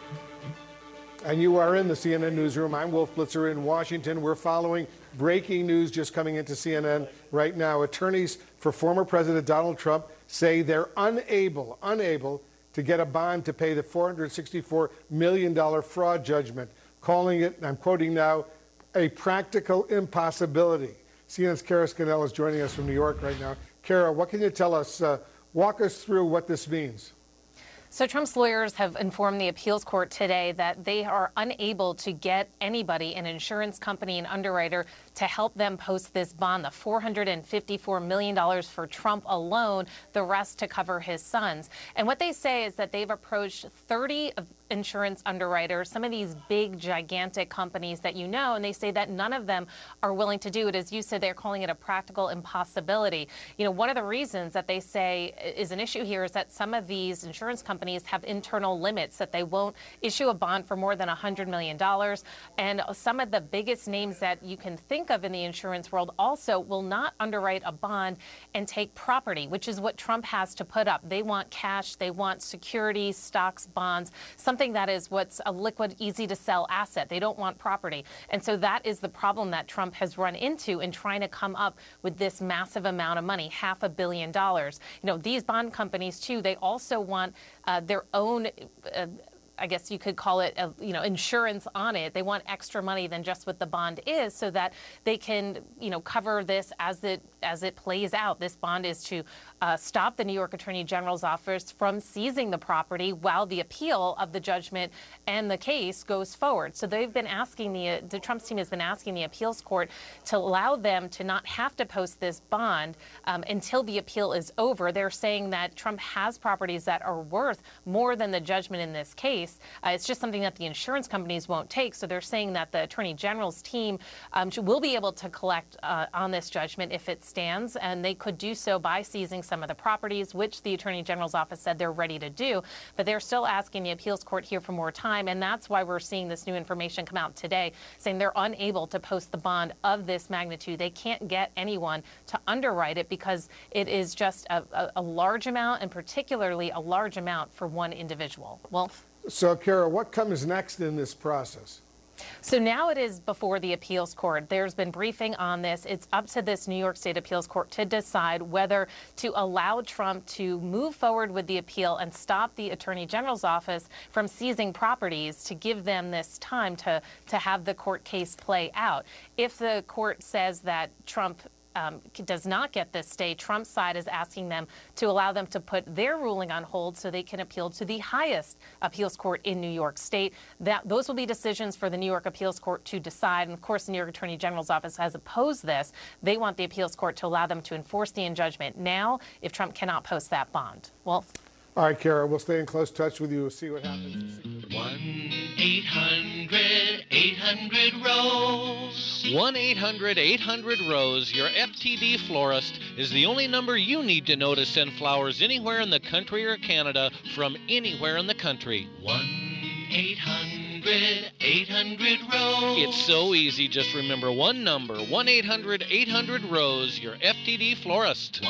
And you are in the CNN newsroom. I'm Wolf Blitzer in Washington. We're following breaking news just coming into CNN right now. Attorneys for former President Donald Trump say they're unable to get a bond to pay the $464 million fraud judgment, calling it, and I'm quoting now, a practical impossibility. CNN's Kara Scannell is joining us from New York right now. Kara, what can you tell us? Walk us through what this means. So Trump's lawyers have informed the appeals court today that they are unable to get anybody, an insurance company, an underwriter, to help them post this bond, the $454 million for Trump alone, the rest to cover his sons. And what they say is that they've approached 30 insurance underwriters, some of these big, gigantic companies that you know, and they say that none of them are willing to do it. As you said, they're calling it a practical impossibility. One of the reasons that they say is an issue here is that some of these insurance companies have internal limits that they won't issue a bond for more than $100 million. And some of the biggest names that you can think of in the insurance world also will not underwrite a bond and take property, which is what Trump has to put up. They want cash, they want securities, stocks, bonds, something that is what's a liquid, easy to sell asset. They don't want property. And so that is the problem that Trump has run into in trying to come up with this massive amount of money, $500 million. These bond companies, too, they also want their own I guess you could call it, insurance on it. They want extra money than just what the bond is, so that they can, cover this as it plays out. This bond is to stop the New York Attorney General's office from seizing the property while the appeal of the judgment and the case goes forward. So they've been asking the Trump's team has been asking the appeals court to allow them to not have to post this bond until the appeal is over. They're saying that Trump has properties that are worth more than the judgment in this case. It's just something that the insurance companies won't take. So they're saying that the Attorney General's team will be able to collect on this judgment if it stands, and they could do so by seizing some of the properties, which the Attorney General's office said they're ready to do. But they're still asking the appeals court here for more time, and that's why we're seeing this new information come out today, saying they're unable to post the bond of this magnitude. They can't get anyone to underwrite it because it is just a large amount, and particularly a large amount for one individual. Wolf? So, Kara, what comes next in this process? So now it is before the appeals court. There's been briefing on this. It's up to this New York State appeals court to decide whether to allow Trump to move forward with the appeal and stop the Attorney General's office from seizing properties, to give them this time to have the court case play out. If the court says that Trump does not get this stay, Trump's side is asking them to allow them to put their ruling on hold so they can appeal to the highest appeals court in New York State. Those will be decisions for the New York appeals court to decide. And of course, the New York Attorney General's office has opposed this. They want the appeals court to allow them to enforce the injunction now if Trump cannot post that bond. Well, all right, Kara, we'll stay in close touch with you. We'll see what happens. 1-800-800-ROSE. 1-800-800-ROSE. Your FTD florist is the only number you need to know to send flowers anywhere in the country or Canada from anywhere in the country. 1-800-800-ROSE. It's so easy. Just remember one number. 1-800-800-ROSE. Your FTD florist.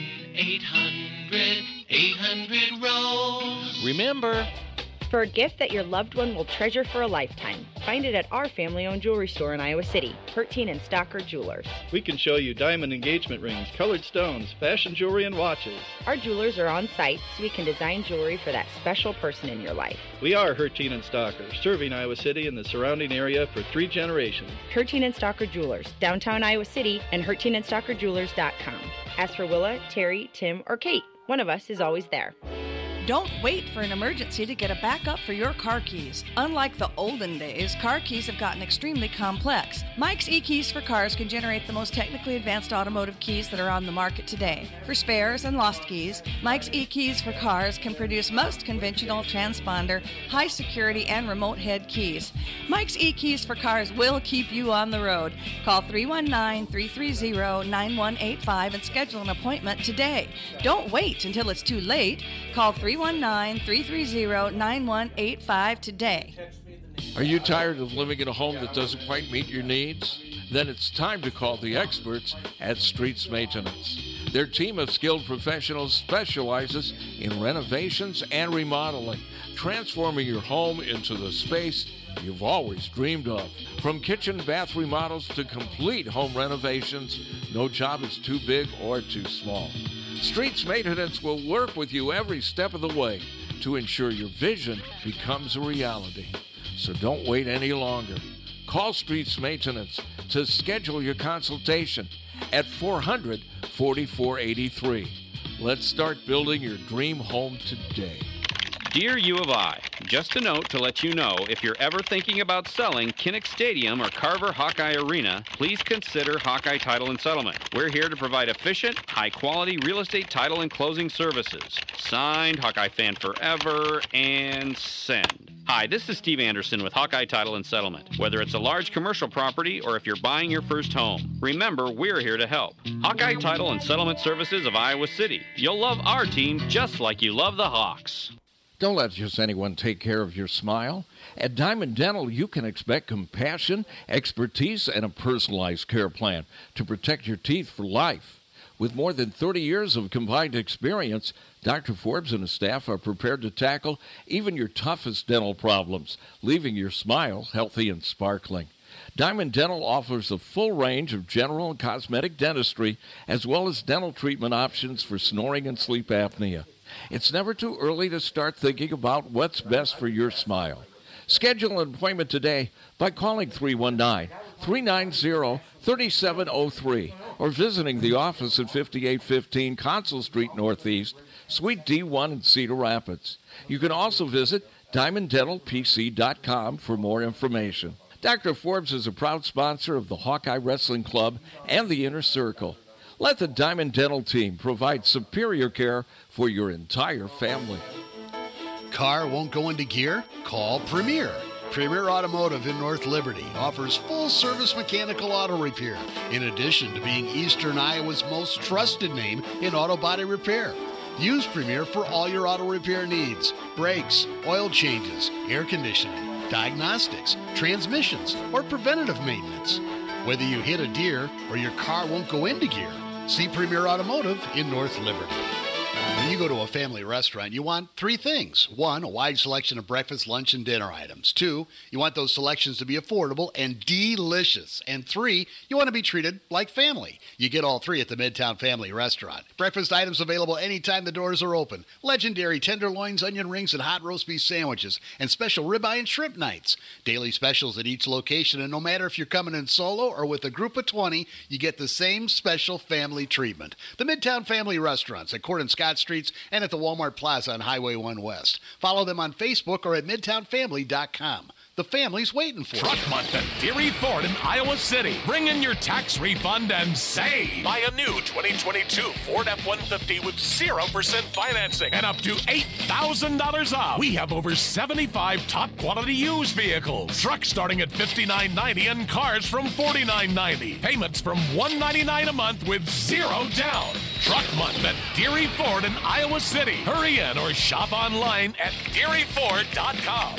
1-800-800-ROSE. Remember, for a gift that your loved one will treasure for a lifetime, find it at our family-owned jewelry store in Iowa City, Hertine and Stocker Jewelers. We can show you diamond engagement rings, colored stones, fashion jewelry, and watches. Our jewelers are on site, so we can design jewelry for that special person in your life. We are Hertine and Stocker, serving Iowa City and the surrounding area for 3 generations. Hertine and Stocker Jewelers, downtown Iowa City, and HertineandStockerJewelers.com. Ask for Willa, Terry, Tim, or Kate. One of us is always there. Don't wait for an emergency to get a backup for your car keys. Unlike the olden days, car keys have gotten extremely complex. Mike's eKeys for Cars can generate the most technically advanced automotive keys that are on the market today. For spares and lost keys, Mike's eKeys for Cars can produce most conventional transponder, high security, and remote head keys. Mike's eKeys for Cars will keep you on the road. Call 319-330-9185 and schedule an appointment today. Don't wait until it's too late. Call 319-330-9185 today. Are you tired of living in a home that doesn't quite meet your needs? Then it's time to call the experts at Streets Maintenance. Their team of skilled professionals specializes in renovations and remodeling, transforming your home into the space you've always dreamed of. From kitchen bath remodels to complete home renovations, no job is too big or too small. Streets Maintenance will work with you every step of the way to ensure your vision becomes a reality. So don't wait any longer. Call Streets Maintenance to schedule your consultation at 400-4483. Let's start building your dream home today. Dear U of I, just a note to let you know, if you're ever thinking about selling Kinnick Stadium or Carver Hawkeye Arena, please consider Hawkeye Title and Settlement. We're here to provide efficient, high-quality real estate title and closing services. Signed, Hawkeye Fan Forever, and send. Hi, this is Steve Anderson with Hawkeye Title and Settlement. Whether it's a large commercial property or if you're buying your first home, remember, we're here to help. Hawkeye Title and Settlement Services of Iowa City. You'll love our team just like you love the Hawks. Don't let just anyone take care of your smile. At Diamond Dental, you can expect compassion, expertise, and a personalized care plan to protect your teeth for life. With more than 30 years of combined experience, Dr. Forbes and his staff are prepared to tackle even your toughest dental problems, leaving your smile healthy and sparkling. Diamond Dental offers a full range of general and cosmetic dentistry, as well as dental treatment options for snoring and sleep apnea. It's never too early to start thinking about what's best for your smile. Schedule an appointment today by calling 319-390-3703 or visiting the office at 5815 Consul Street Northeast, Suite D1 in Cedar Rapids. You can also visit DiamondDentalPC.com for more information. Dr. Forbes is a proud sponsor of the Hawkeye Wrestling Club and the Inner Circle. Let the Diamond Dental team provide superior care for your entire family. Car won't go into gear? Call Premier. Premier Automotive in North Liberty offers full-service mechanical auto repair, in addition to being Eastern Iowa's most trusted name in auto body repair. Use Premier for all your auto repair needs: brakes, oil changes, air conditioning, diagnostics, transmissions, or preventative maintenance. Whether you hit a deer or your car won't go into gear, see Premier Automotive in North Liberty. When you go to a family restaurant, you want three things. One, a wide selection of breakfast, lunch, and dinner items. Two, you want those selections to be affordable and delicious. And three, you want to be treated like family. You get all three at the Midtown Family Restaurant. Breakfast items available anytime the doors are open. Legendary tenderloins, onion rings, and hot roast beef sandwiches. And special ribeye and shrimp nights. Daily specials at each location. And no matter if you're coming in solo or with a group of 20, you get the same special family treatment. The Midtown Family Restaurants at Court and Scott Streets and at the Walmart Plaza on Highway 1 West. Follow them on Facebook or at MidtownFamily.com. The family's waiting for Truck you. Month at Deary Ford in Iowa City. Bring in your tax refund and save. Buy a new 2022 Ford F-150 with 0% financing and up to $8,000 off. We have over 75 top-quality used vehicles. Trucks starting at $59.90 and cars from $49.90. Payments from $199 a month with zero down. Truck Month at Deary Ford in Iowa City. Hurry in or shop online at DearyFord.com.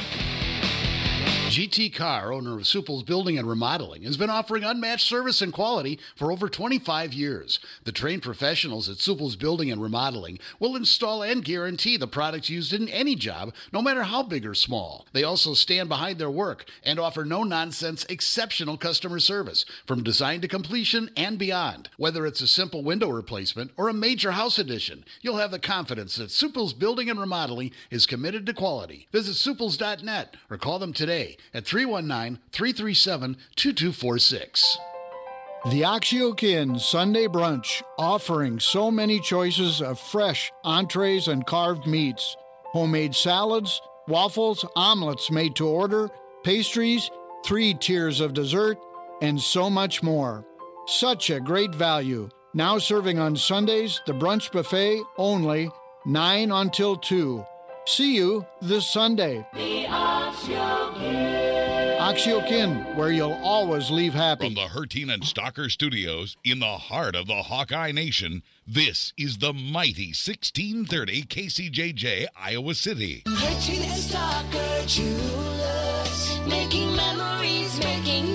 GT Carr, owner of Supple's Building and Remodeling, has been offering unmatched service and quality for over 25 years. The trained professionals at Supple's Building and Remodeling will install and guarantee the products used in any job, no matter how big or small. They also stand behind their work and offer no-nonsense, exceptional customer service from design to completion and beyond. Whether it's a simple window replacement or a major house addition, you'll have the confidence that Supple's Building and Remodeling is committed to quality. Visit supples.net or call them today at 319-337-2246. The Oxyokin Sunday Brunch, offering so many choices of fresh entrees and carved meats, homemade salads, waffles, omelets made to order, pastries, 3 tiers of dessert, and so much more. Such a great value. Now serving on Sundays, the brunch buffet only 9 until 2. See you this Sunday. The Oxyokin. Oxyokin, where you'll always leave happy. From the Hertine and Stalker Studios in the heart of the Hawkeye Nation, this is the mighty 1630 KCJJ, Iowa City. Hertine and Stalker Jewelers, making memories, making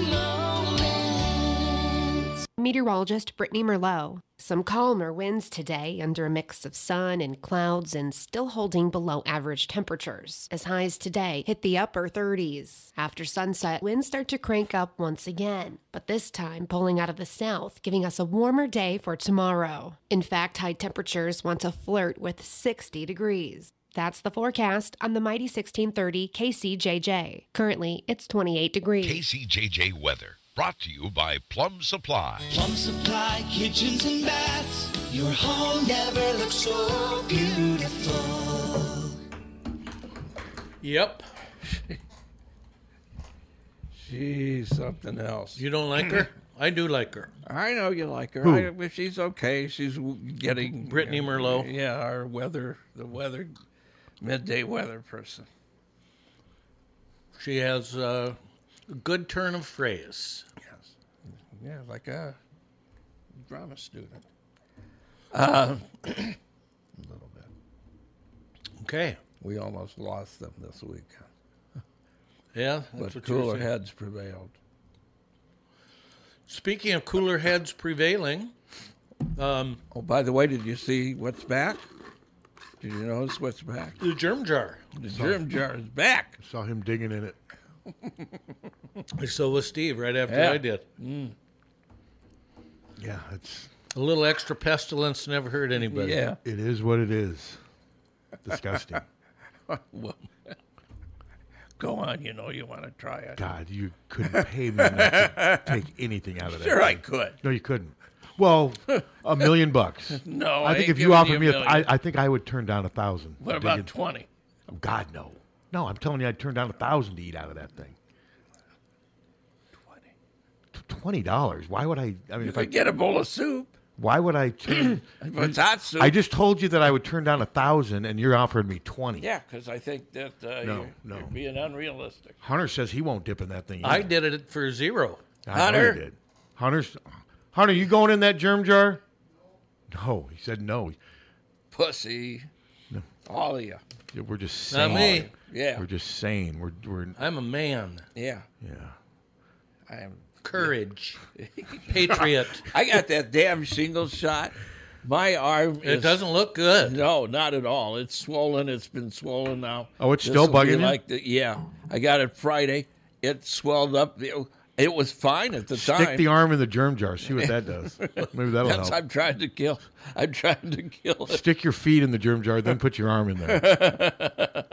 moments. Meteorologist Brittany Merlot. Some calmer winds today under a mix of sun and clouds and still holding below average temperatures. As highs today hit the upper 30s. After sunset, winds start to crank up once again, but this time pulling out of the south, giving us a warmer day for tomorrow. In fact, high temperatures want to flirt with 60 degrees. That's the forecast on the mighty 1630 KCJJ. Currently, it's 28 degrees. KCJJ weather. Brought to you by Plum Supply. Plum Supply kitchens and baths. Your home never looks so beautiful. Yep. She's something else. You don't like her? I do like her. I know you like her. Who? She's okay. She's getting Brittany Merlot. Yeah, our midday weather person. She has a good turn of phrase. Yes. Yeah, like a drama student. A little bit. Okay. We almost lost them this week. Yeah, but what you were cooler saying. heads prevailed. Speaking of cooler heads prevailing. Oh, by the way, did you see what's back? Did you notice what's back? The germ jar. The germ jar is back. Saw him digging in it. So was Steve right after Yeah. I did. Yeah, it's a little extra pestilence never hurt anybody. Yeah. It is what it is. Disgusting. Well, go on, you know you want to try it. God, you couldn't pay me enough to take anything out of that. Sure I thing. could. No, you couldn't. Well, $1 million. No, I think ain't if you giving offered you me, $1 million. I think I would turn down 1,000. What about 20? Oh, God, no. No, I'm telling you, I'd turn down 1,000 to eat out of that thing. $20. Why would I? I mean, You if I could get a bowl of soup. Why would I turn? If it's hot soup. I just told you that I would turn down 1,000, and you're offering me 20. Yeah, because I think that you're being unrealistic. Hunter says he won't dip in that thing. I either. did it for $0. I know you did. Hunter, you going in that germ jar? No, he said no. Pussy. No. All of you. Yeah, we're just Not saying. me. Yeah. We're just saying. We're. I'm a man. Yeah. Yeah. I am courage. Patriot. I got that damn shingles shot. My arm It doesn't look good. No, not at all. It's swollen. It's been swollen now. Oh, it's still This'll be bugging you? yeah. I got it Friday. It swelled up. It was fine at the time. Stick the arm in the germ jar. See what that does. Maybe that'll That's help. I'm trying to kill it. Stick your feet in the germ jar, then put your arm in there.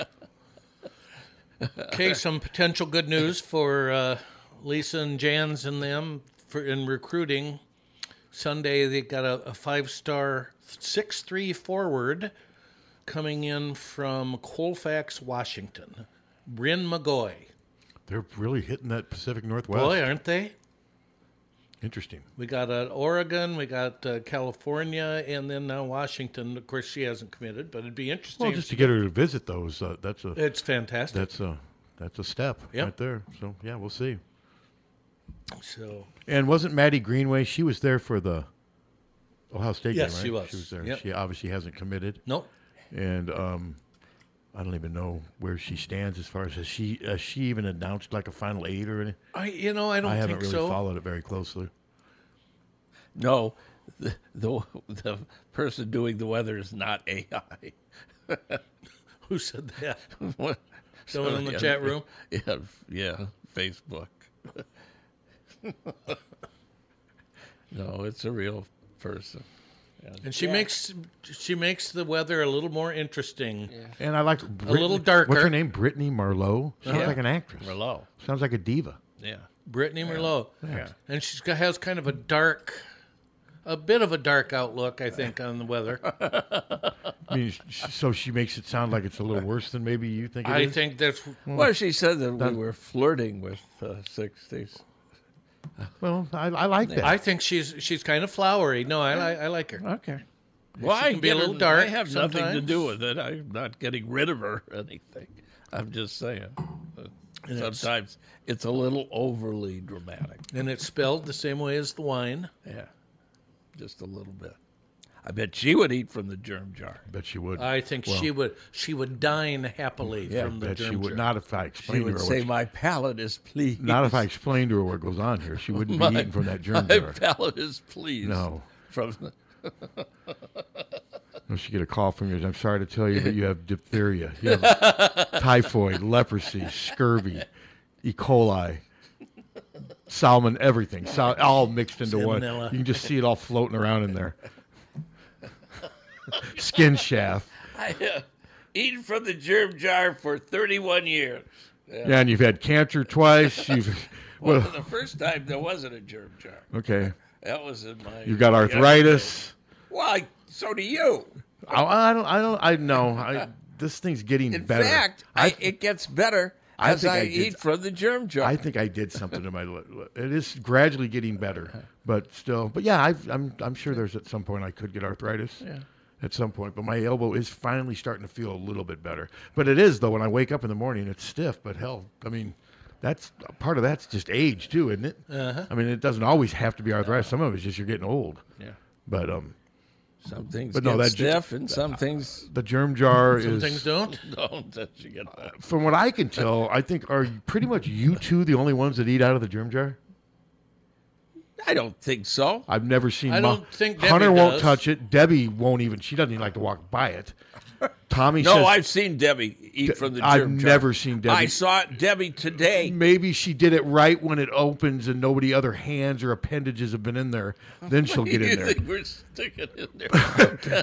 Okay, some potential good news for Lisa and Jans and them in recruiting. Sunday, they got a 5-star 6'3" forward coming in from Colfax, Washington. Bryn McGoy. They're really hitting that Pacific Northwest. Boy, aren't they? Interesting. We got Oregon, we got California, and then now Washington. Of course, she hasn't committed, but it'd be interesting. Well, just to get her to visit those, it's fantastic. That's a step right there. So yeah, we'll see. So. And wasn't Maddie Greenway? She was there for the Ohio State game, right? Yes, she was. She was there. Yep. She obviously hasn't committed. Nope. And I don't even know where she stands as far as has she even announced like a final 8 or anything? I don't I think haven't really so. followed it very closely. No, the person doing the weather is not AI. Who said that? What? Someone in the chat room? Yeah, Facebook. No, it's a real person. Yeah. And she makes the weather a little more interesting. Yeah. And I like a little darker. What's her name? Brittany Marlowe. Sounds like an actress. Marlowe. Sounds like a diva. Yeah. Brittany Marlowe. Yeah. And has kind of a bit of a dark outlook, I think, on the weather. I mean, so she makes it sound like it's a little worse than maybe you think it is? I think that's... Well, she said that we were flirting with 60s. Well, I like that. I think she's kind of flowery. No, I like her. Okay. Well, she can be a little dark. I have nothing to sometimes. do with it. I'm not getting rid of her or anything. I'm just saying. Sometimes it's a little overly dramatic. And it's spelled the same way as the wine. Yeah. Just a little bit. I bet she would eat from the germ jar. I bet she would. I think she would dine happily from the bet germ she would jar. not if I She explained to would her. say, "My palate is pleased." Not if I explained to her what goes on here. She wouldn't be eating from that germ My jar. palate is pleased. No. From She get a call from you. I'm sorry to tell you that you have diphtheria. You have typhoid, leprosy, scurvy, E. coli, salmon, everything, all mixed into one. Salmonella. You can just see it all floating around in there. Skin shaft. I eaten from the germ jar for 31 years. Yeah, and you've had cancer twice. Well, the first time there wasn't a germ jar. Okay. That was in my. You've got arthritis. Well, so do you. I know. This thing's getting better. In fact, it gets better as I eat from the germ jar. I think I did something to my lip. It is gradually getting better, but still. But yeah, I'm sure there's at some point I could get arthritis. Yeah. At some point, but my elbow is finally starting to feel a little bit better. But it is though. When I wake up in the morning, it's stiff. But hell, I mean, that's part of that's just age too, isn't it? Uh-huh. I mean, it doesn't always have to be arthritis. Some of it's just you're getting old. Yeah. But some things but get no, that stiff and some things. The germ jar Some is. things don't. Don't that you get that. From what I can tell, I think are pretty much you two the only ones that eat out of the germ jar. I don't think so. I've never seen. I don't think Debbie Hunter won't does. touch it. Debbie won't even. She doesn't even like to walk by it. Tommy No, says. I've seen Debbie eat from the germ I've jar. never seen Debbie. I saw Debbie today. Maybe she did it right when it opens and nobody other hands or appendages have been in there. Then she'll get in You there. think we're sticking in there?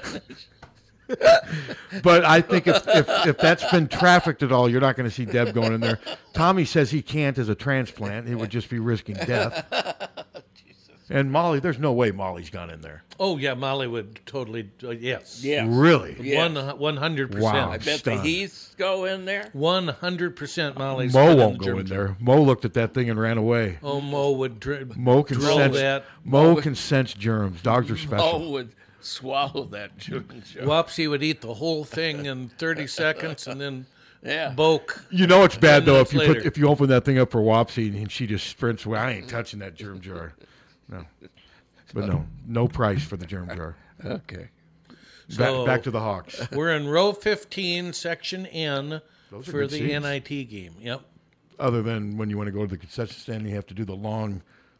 But I think if that's been trafficked at all, you're not going to see Deb going in there. Tommy says he can't as a transplant. It would just be risking death. And Molly, there's no way Molly's gone in there. Oh yeah, Molly would totally. Yes. Yeah. Really? Yeah. 100%. Wow. I bet Stunned. the Heaths go in there. 100% Molly's. Mo been won't the go germ in jar. there. Mo looked at that thing and ran away. Oh, Mo would Mo can drill sense that. Mo can sense germs. Dogs are special. Mo would swallow that germ jar. Wopsy would eat the whole thing in 30 seconds and then Yeah. boke. You know it's bad 10 though if minutes you later. if you open that thing up for Wopsy and she just sprints away. I ain't touching that germ jar. No. But no price for the germ jar. Okay. So, back to the Hawks. We're in row 15, section N Those are for good the seats. NIT game. Yep. Other than when you want to go to the concession stand, you have to do the long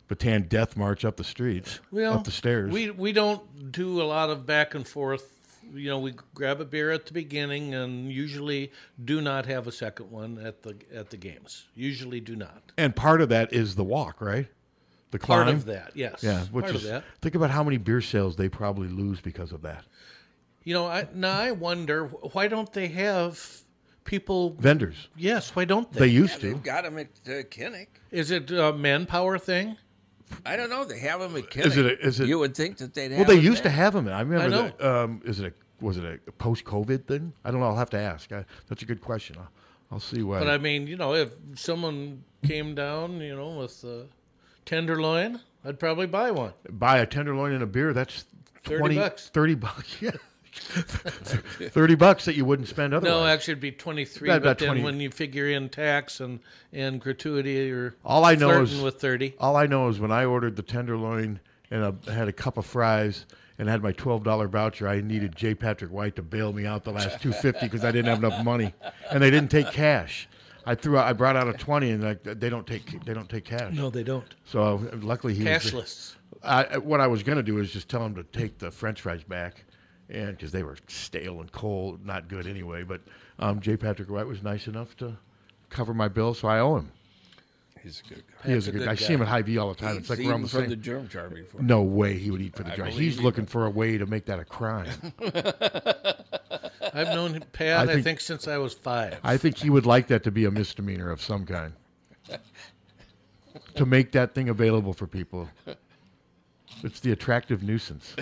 Bataan death march up the streets, up the stairs. We don't do a lot of back and forth. You know, we grab a beer at the beginning and usually do not have a second one at the games. Usually do not. And part of that is the walk, right? The climb. Part of that, yes. Yeah, which part is, of that. Think about how many beer sales they probably lose because of that. You know, I wonder, why don't they have people... Vendors. Yes, why don't they? They used to. They've got them at Kinnick. Is it a manpower thing? I don't know. They have them at Kinnick. Is it? You would think that they'd have Well, they them used there. to have them. I remember. I know. Was it a post-COVID thing? I don't know. I'll have to ask. That's a good question. I'll see why. But I mean, you know, if someone came down, you know, with a tenderloin, I'd probably buy one. Buy a tenderloin and a beer. That's $30. $30. Yeah. $30 that you wouldn't spend otherwise. No, actually, it'd be 23. About But then 20. when you figure in tax and gratuity, you're All I know flirting is with 30. All I know is when I ordered the tenderloin and I had a cup of fries and had my $12 voucher, I needed J. Patrick White to bail me out the last $2.50 because I didn't have enough money, and they didn't take cash. I brought out a 20, and they don't take cash. No, they don't. So luckily he Cashless. What I was going to do is just tell him to take the French fries back, and because they were stale and cold, not good anyway. But J. Patrick White was nice enough to cover my bill, so I owe him. He's a good guy. He is a good guy. I see him at Hy-Vee all the time. It's like we're on the from same. the germ jar before. No way he would eat for the I jar. believe He's he looking would. for a way to make that a crime. I've known Pat, I think, since I was 5. I think he would like that to be a misdemeanor of some kind. To make that thing available for people. It's the attractive nuisance.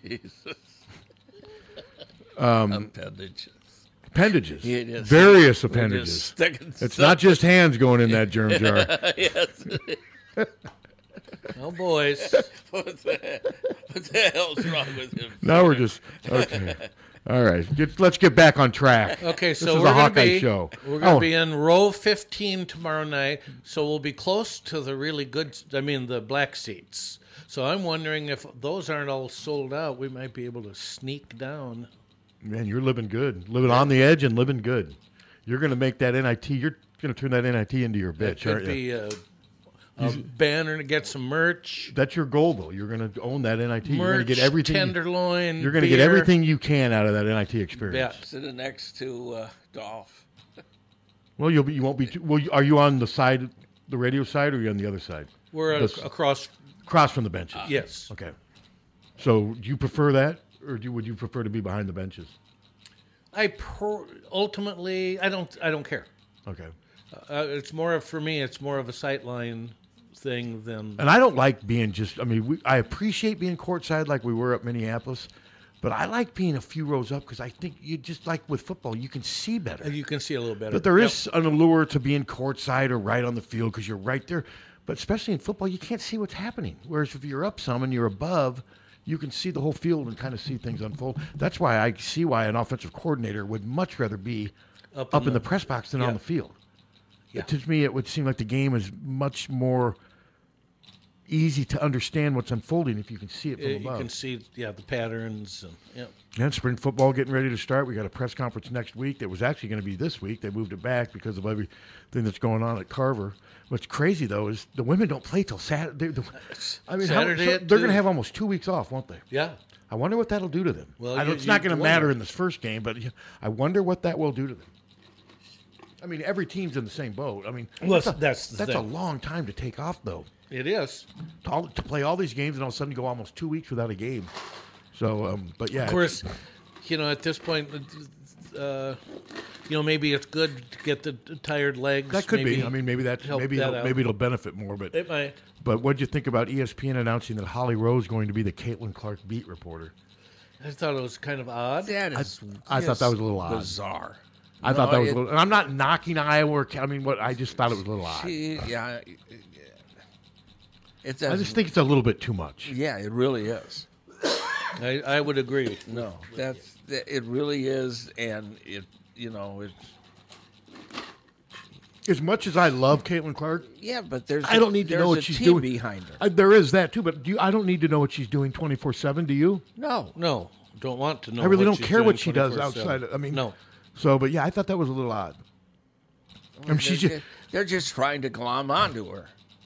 Appendages. Appendages. It is. Various We're just appendages. sticking It's stuff. not just hands going in that germ jar. Yes. Oh, boys. what the hell's wrong with him? Now we're just okay. All right, let's get back on track. Okay, this so is we're a going Hawkeye show. We're going to be in row 15 tomorrow night, so we'll be close to the really good. I mean, the black seats. So I'm wondering if those aren't all sold out, we might be able to sneak down. Man, you're living good, living on the edge and living good. You're going to make that NIT. You're going to turn that NIT into your bitch, That aren't could you? be a banner to get some merch. That's your goal, though. You're going to own that NIT. You're going to Get get everything. tenderloin. You're going to get beer. everything you can out of that NIT experience. Yeah. Sitting next to Dolph. Well, you won't be. Are you on the side, the radio side, or are you on the other side? We're across from the benches. Yes. Okay. So, do you prefer that, or would you prefer to be behind the benches? Ultimately, I don't care. Okay. It's more of, for me, it's more of a sightline thing than. And I don't like being just. I mean, I appreciate being courtside like we were at Minneapolis, but I like being a few rows up because I think you just like with football, you can see better. You can see a little better. But there is an allure to being courtside or right on the field because you're right there. But especially in football, you can't see what's happening. Whereas if you're up some and you're above, you can see the whole field and kind of see things unfold. That's why I see why an offensive coordinator would much rather be up in the press box than on the field. Yeah. To me, it would seem like the game is much more easy to understand what's unfolding if you can see it from above. You can see, the patterns. And spring football getting ready to start. We got a press conference next week that was actually going to be this week. They moved it back because of everything that's going on at Carver. What's crazy, though, is the women don't play till Saturday. Saturday they're going to have almost 2 weeks off, won't they? Yeah. I wonder what that'll do to them. Well, it's not going to matter in this first game, but I wonder what that will do to them. I mean, every team's in the same boat. I mean, Well, that's the a thing. long time to take off, though. It is. To play all these games and all of a sudden go almost 2 weeks without a game. So, but yeah. Of course, at this point, maybe it's good to get the tired legs. That could be. I mean, maybe out. it'll benefit more. But It might. But what do you think about ESPN announcing that Holly Rowe is going to be the Caitlin Clark beat reporter? I thought it was kind of odd. That is I thought that was a little odd. Bizarre. I thought that was a little. And I'm not knocking Iowa. I just thought it was a little odd. I just think it's a little bit too much. Yeah, it really is. I would agree. No, it really is, and it's. As much as I love Caitlin Clark, Yeah, but I don't need to know what she's doing behind her. There is that too, but I don't need to know what she's doing 24/7. Do you? No, don't want to know. I really what don't she's care doing what she does 24/7. outside. I mean, no. So, but yeah, I thought that was a little odd. I mean, they're just trying to glom onto her.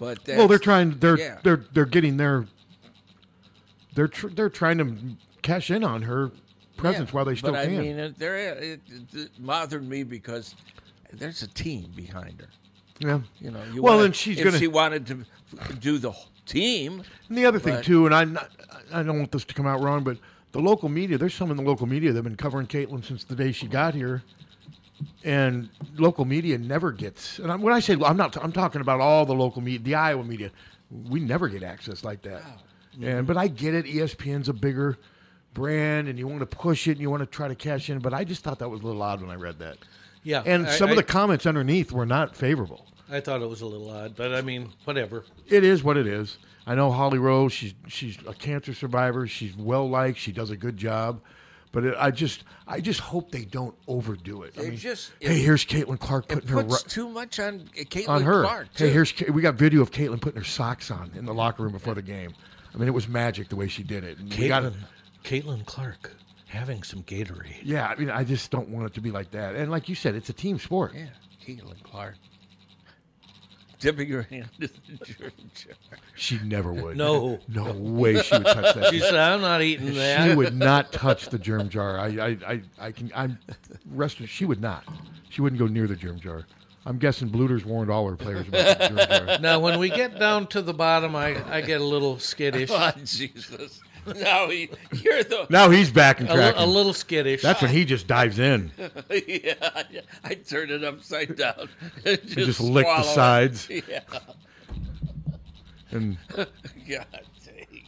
But well, they're trying. They're yeah. they're getting their. They're trying to cash in on her presence while they still but can. I mean, it bothered me because there's a team behind her. Yeah. You know. And she's if gonna. she wanted to do the whole team. And the other thing too, and I don't want this to come out wrong, but the local media. There's some in the local media that have been covering Caitlin since the day she got here. And local media never gets. And when I say I'm talking about all the local media, the Iowa media. We never get access like that. But I get it. ESPN's a bigger brand, and you want to push it, and you want to try to cash in. But I just thought that was a little odd when I read that. Yeah, and some of the comments underneath were not favorable. I thought it was a little odd, but I mean, whatever. It is what it is. I know Holly Rose. She's a cancer survivor. She's well liked. She does a good job. But I just hope they don't overdo it. Hey, here's Caitlin Clark putting her. It puts too much on Caitlin on her. Clark. Too. Hey, we got video of Caitlin putting her socks on in the locker room before the game. I mean, it was magic the way she did it. And Caitlin Clark having some Gatorade. Yeah, I mean, I just don't want it to be like that. And like you said, it's a team sport. Yeah, Caitlin Clark. Dipping her hand in the germ jar. She never would. No way she would touch that. She said, "I'm not eating that." She would not touch the germ jar. I'm rested. She would not. She wouldn't go near the germ jar. I'm guessing Bluter's warned all her players about the germ jar. Now, when we get down to the bottom, I get a little skittish. Oh, Jesus. Now he's back and tracking. A little skittish. That's when he just dives in. Yeah, I turn it upside down. And just lick the sides. It. Yeah. And God dang.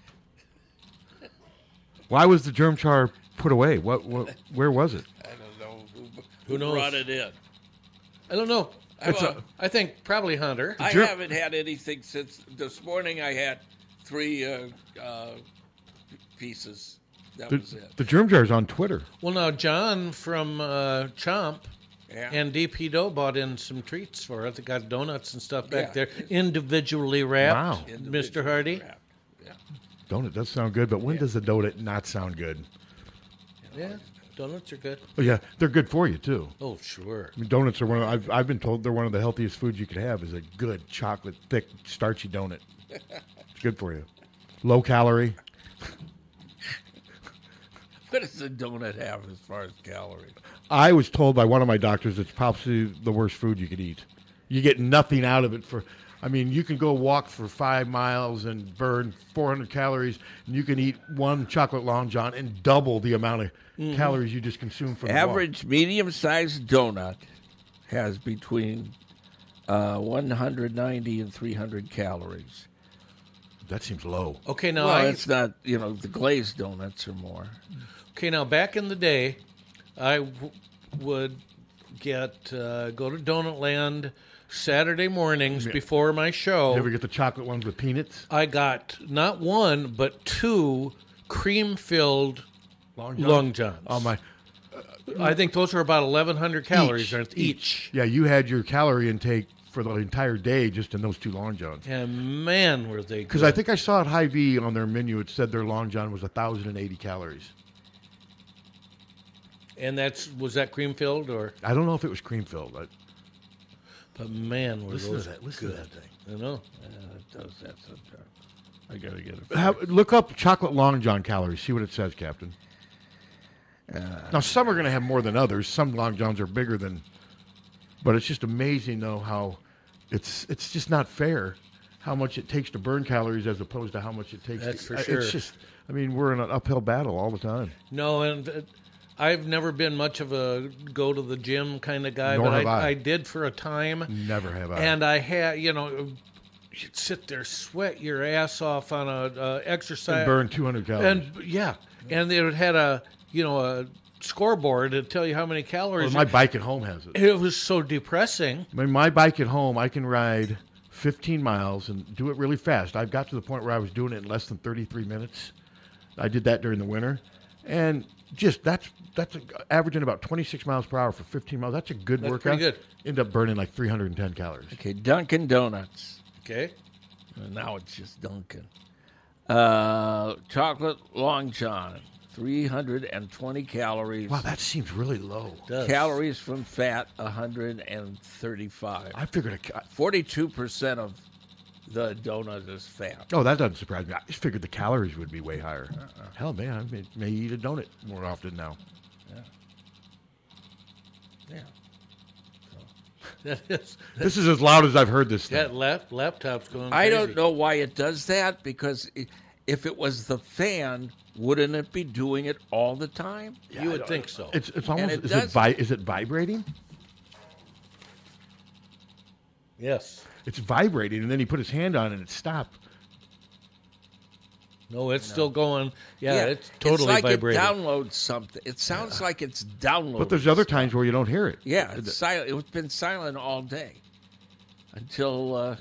Why was the germ jar put away? Where was it? I don't know. Who knows? Brought it in? I don't know. I think probably Hunter. I haven't had anything since this morning. I had 3 pieces. That was it. The germ jar is on Twitter. Well, now John from Chomp and DP Dough bought in some treats for it. They got donuts and stuff back there, individually wrapped. Wow. Mr. Hardy. Yeah. Donut does sound good, but when does a donut not sound good? Yeah, donuts are good. Oh yeah, they're good for you too. Oh sure. I mean, donuts are I've been told they're one of the healthiest foods you could have. Is a good chocolate thick starchy donut. It's good for you. Low calorie. What does a donut have as far as calories? I was told by one of my doctors it's probably the worst food you could eat. You get nothing out of it you can go walk for 5 miles and burn 400 calories, and you can eat one chocolate Long John and double the amount of calories you just consume from average medium-sized donut has between 190 and 300 calories. That seems low. Okay, now it's not. The glazed donuts are more. Okay, now back in the day, I would go to Donut Land Saturday mornings before my show. You ever get the chocolate ones with peanuts? I got not 1 but 2 cream-filled Long Johns. Oh my! I think those are about 1,100 calories each. Yeah, you had your calorie intake for the entire day just in those 2 Long Johns. And man, were they good. Because I think I saw at Hy-Vee on their menu, it said their Long John was 1,080 calories. And was that cream-filled or? I don't know if it was cream-filled. But man, listen to that thing. I know. It does that sometimes. I got to get it. Look up chocolate Long John calories. See what it says, Captain. Now, some are going to have more than others. Some Long Johns are bigger than... But it's just amazing, though, how it's just not fair how much it takes to burn calories as opposed to how much it takes That's to... for sure. It's just... we're in an uphill battle all the time. No, and... I've never been much of a go to the gym kind of guy, Nor but have I. I did for a time. Never have I. And I had, you'd sit there, sweat your ass off on a exercise. And burn 200 calories. And it had a scoreboard to tell you how many calories. Well, my bike at home has it. It was so depressing. My bike at home, I can ride 15 miles and do it really fast. I've got to the point where I was doing it in less than 33 minutes. I did that during the winter. And just that's averaging about 26 miles per hour for 15 miles. That's a good workout. Pretty good. End up burning like 310 calories. Okay, Dunkin' Donuts. Okay. Now it's just Dunkin'. Chocolate Long John, 320 calories. Wow, that seems really low. Calories from fat, 135. I figured 42% of the donut is fat. Oh, that doesn't surprise me. I just figured the calories would be way higher. Hell, man, I may eat a donut more often now. Yeah. That is, This is as loud as I've heard this thing. that laptop's going I crazy. don't know why it does that, because if it was the fan, wouldn't it be doing it all the time? You would think so. It's And almost. it Is it vibrating? Yes. It's vibrating, and then he put his hand on it and it stopped. No, it's still going. Yeah, it's totally like vibrating. it downloads something. It sounds like it's downloading. But there's other times where you don't hear it. Yeah, it's silent. It's been silent all day until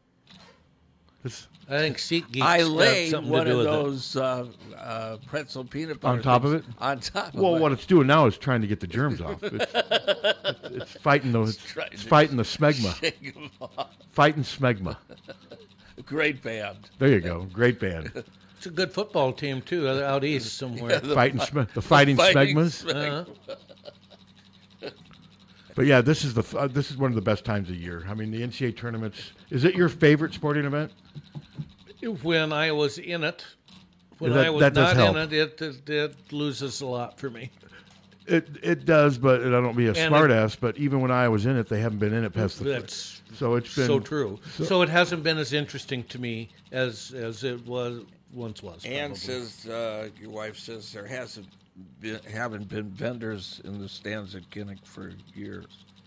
I think SeatGeek's I got laid something one to do of with those pretzel peanut butter On top of things it? On top of Well, it. what it's doing now is trying to get the germs off. It's fighting the it's fighting the smegma. Shake 'em off. Fighting smegma. Great band. There you go. Great band. It's a good football team too, out east somewhere. The fighting smegmas. But yeah, this is one of the best times of year. I mean, the NCAA tournaments. Is it your favorite sporting event? When I was in it, when That- I was that does not in help. it loses a lot for me. It does, but I don't be a And smartass. But even when I was in it, they haven't been in it past the. That's So it's been so true. So it hasn't been as interesting to me as it once was. Ann probably. says, your wife says there haven't been vendors in the stands at Kinnick for years.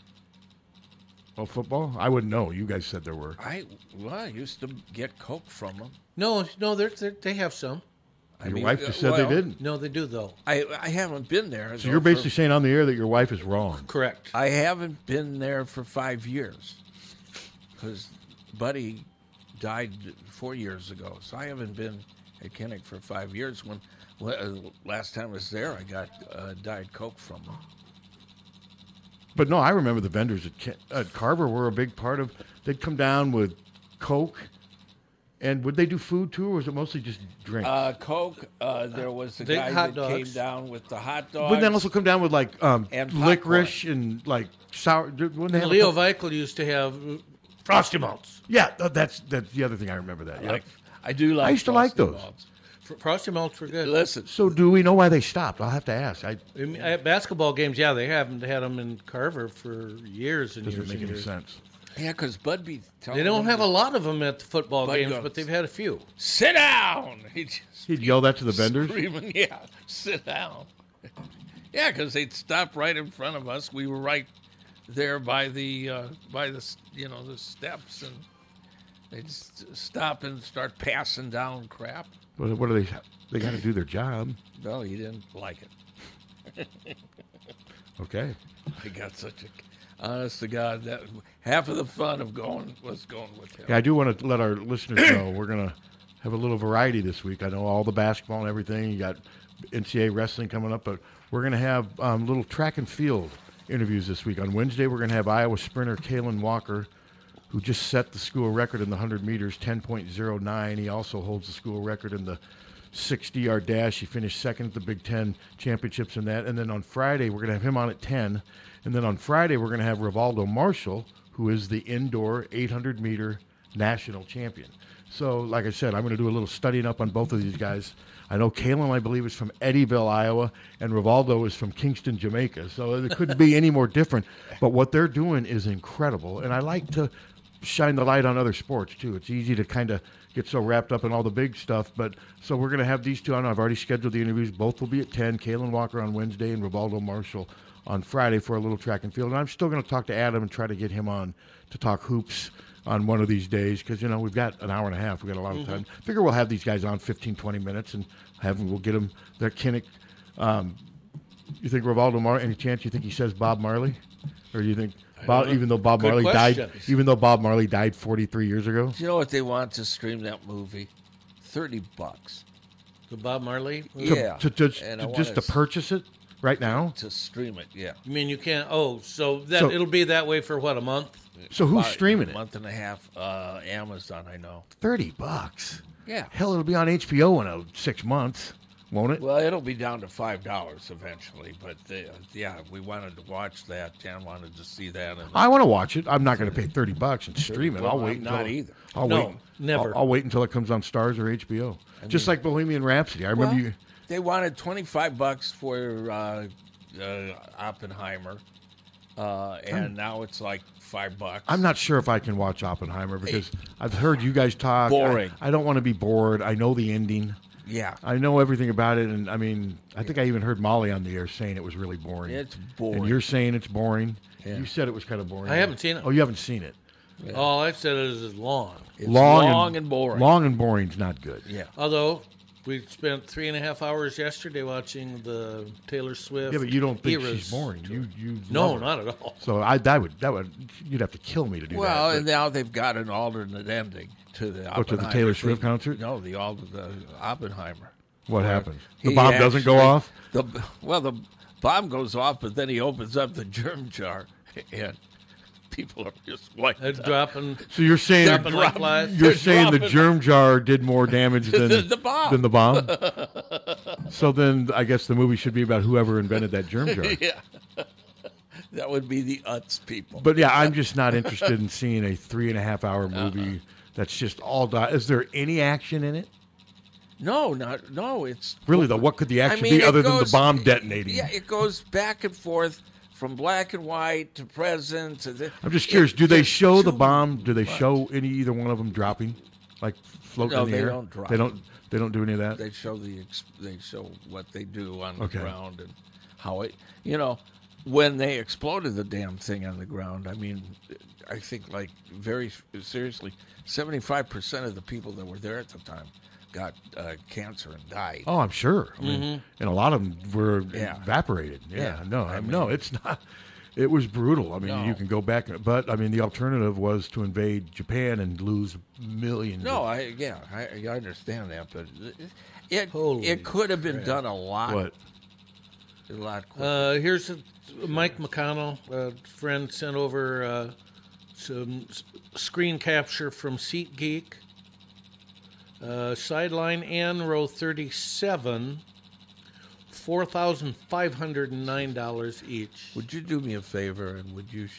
Oh, football? I wouldn't know. You guys said there were. I used to get Coke from them. No, they have some. Your wife just said they didn't. No, they do though. I haven't been there. So you're basically saying on the air that your wife is wrong. Correct. I haven't been there for 5 years because Buddy died 4 years ago. So I haven't been at Kinnick for 5 years. When last time I was there, I got Diet Coke from them. But no, I remember the vendors at Carver were a big part of. They'd come down with Coke, and would they do food too, or was it mostly just drink? Coke. There was the They- guy hot that came dogs. down with the hot dogs. Wouldn't they also come down with like And licorice and like sour? Wouldn't they have Leo a Weichel used to have Frosty Malts. Yeah, that's the other thing I remember that. Yeah. I do like. I used to like Frosty those. Malts. Frosty Malts were good. Listen, So do we know why they stopped? I'll have to ask. At basketball games, yeah, they haven't had them in Carver for years and Doesn't years make and any years. sense. yeah, because Bud be telling They don't them have to a lot of them at the football Bud games, goes, but they've had a few. Sit down. He just He'd yell that to the vendors. screaming, yeah, sit down. Yeah, because they'd stop right in front of us. We were right there by the the steps, and they'd stop and start passing down crap. What are they? They got to do their job. No, he didn't like it. Okay. I got such a, honest to God, that half of the fun of going was going with him. Yeah, I do want to let our listeners know we're gonna have a little variety this week. I know all the basketball and everything. You got NCAA wrestling coming up, but we're gonna have little track and field interviews this week. On Wednesday, we're gonna have Iowa sprinter Kalen Walker, who just set the school record in the 100 meters, 10.09. He also holds the school record in the 60-yard dash. He finished second at the Big Ten championships in that. And then on Friday, we're going to have him on at 10. And then on Friday, we're going to have Rivaldo Marshall, who is the indoor 800-meter national champion. So, like I said, I'm going to do a little studying up on both of these guys. I know Kalen, I believe, is from Eddyville, Iowa, and Rivaldo is from Kingston, Jamaica. So it couldn't be any more different. But what they're doing is incredible. And I like to shine the light on other sports, too. It's easy to kind of get so wrapped up in all the big stuff. But so we're going to have these two on. I've already scheduled the interviews. Both will be at 10. Kalen Walker on Wednesday and Rivaldo Marshall on Friday for a little track and field. And I'm still going to talk to Adam and try to get him on to talk hoops on one of these days because, you know, we've got an hour and a half. We've got a lot of time. Figure we'll have these guys on 15, 20 minutes and we'll get them their Kinnick. You think Rivaldo Marley, any chance you think he says Bob Marley? Or do you think even though Bob Marley died 43 years ago? Do you know what they want to stream that movie? $30. The Bob Marley? Yeah. Just to purchase it right now? To stream it, yeah. You mean you can't? Oh, so So- it'll be that way for what, a month? So who's About streaming a it? month and a half. Amazon, I know. $30. Yeah. Hell, it'll be on HBO in 6 months. won't it? Well, it'll be down to $5 eventually, but yeah, we wanted to watch that. Jan wanted to see that. And I want to watch it. I'm not going to pay $30 and stream it. Well, I'll wait. I'm not either. Never. I'll wait until it comes on Starz or HBO. Just like Bohemian Rhapsody. I remember you. They wanted $25 for Oppenheimer, and now it's like $5. I'm not sure if I can watch Oppenheimer because I've heard you guys talk. Boring. I don't want to be bored. I know the ending. Yeah. I know everything about it, and I mean, I think I even heard Molly on the air saying it was really boring. It's boring. And you're saying it's boring. Yeah. You said it was kind of boring. I haven't seen it. Oh, you haven't seen it. Yeah. All I said is long. It's long and boring. Long and boring's not good. Yeah. Although we spent 3.5 hours yesterday watching the Taylor Swift. Yeah, but you don't think Eras she's boring. You No, love her. not at all. So that would you'd have to kill me to do that. Well, but- and now they've got an alternate ending to the Oh, to the Oppenheimer Taylor Swift thing. concert? No, the Oppenheimer. What Where happens? The he bomb doesn't go off? The bomb goes off, but then he opens up the germ jar, and people are just wiped out. Dropping. So you're saying dropping like flies. you're saying the dropping- germ jar did more damage than The bomb. Than the bomb? So then I guess the movie should be about whoever invented that germ jar. Yeah. That would be the Utz people. But yeah, I'm just not interested in seeing a 3.5-hour movie that's just all. Is there any action in it? No, it's Really though, what could the action mean, be it other than the goes- bomb detonating? Yeah, it goes back and forth from black and white to present. To I'm just curious. Do they show the bomb? Do they show either one of them dropping, like floating No, in the they air? don't drop. They don't do any of that. They show they show what they do on Okay. the ground and how it. When they exploded the damn thing on the ground, I mean, I think like very seriously, 75% of the people that were there at the time got cancer and died. Oh, I'm sure. I mean, and a lot of them were evaporated. Yeah, Yeah. no, I no, mean- it's not. It was brutal. I mean, No. you can go back, but I mean, the alternative was to invade Japan and lose millions. No, of- I understand that, but it could have been done a lot. What? A lot quicker. Here's Mike McConnell, a friend, sent over some screen capture from SeatGeek. Sideline N, row 37, $4,509 each. Would you do me a favor and would you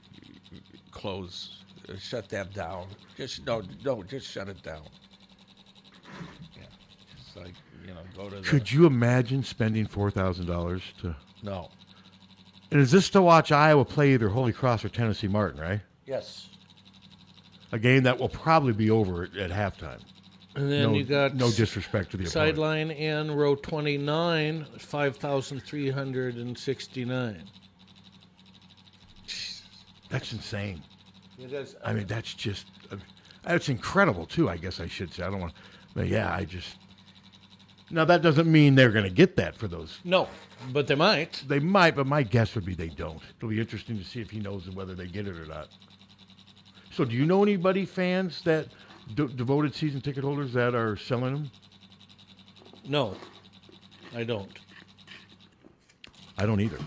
shut that down? Just shut it down. Yeah, just like go to. Could you imagine spending $4,000 to? No. And is this to watch Iowa play either Holy Cross or Tennessee Martin, right? Yes. A game that will probably be over at halftime. And then you got no disrespect to the opponent. Sideline N, row 29, 5,369. That's insane. It is. I mean, that's just, that's incredible too. I guess I should say. I don't want, but yeah, Now that doesn't mean they're going to get that for those. No, but they might. They might, but my guess would be they don't. It'll be interesting to see if he knows whether they get it or not. So, do you know anybody, fans, that devoted season ticket holders that are selling them? No, I don't. I don't either.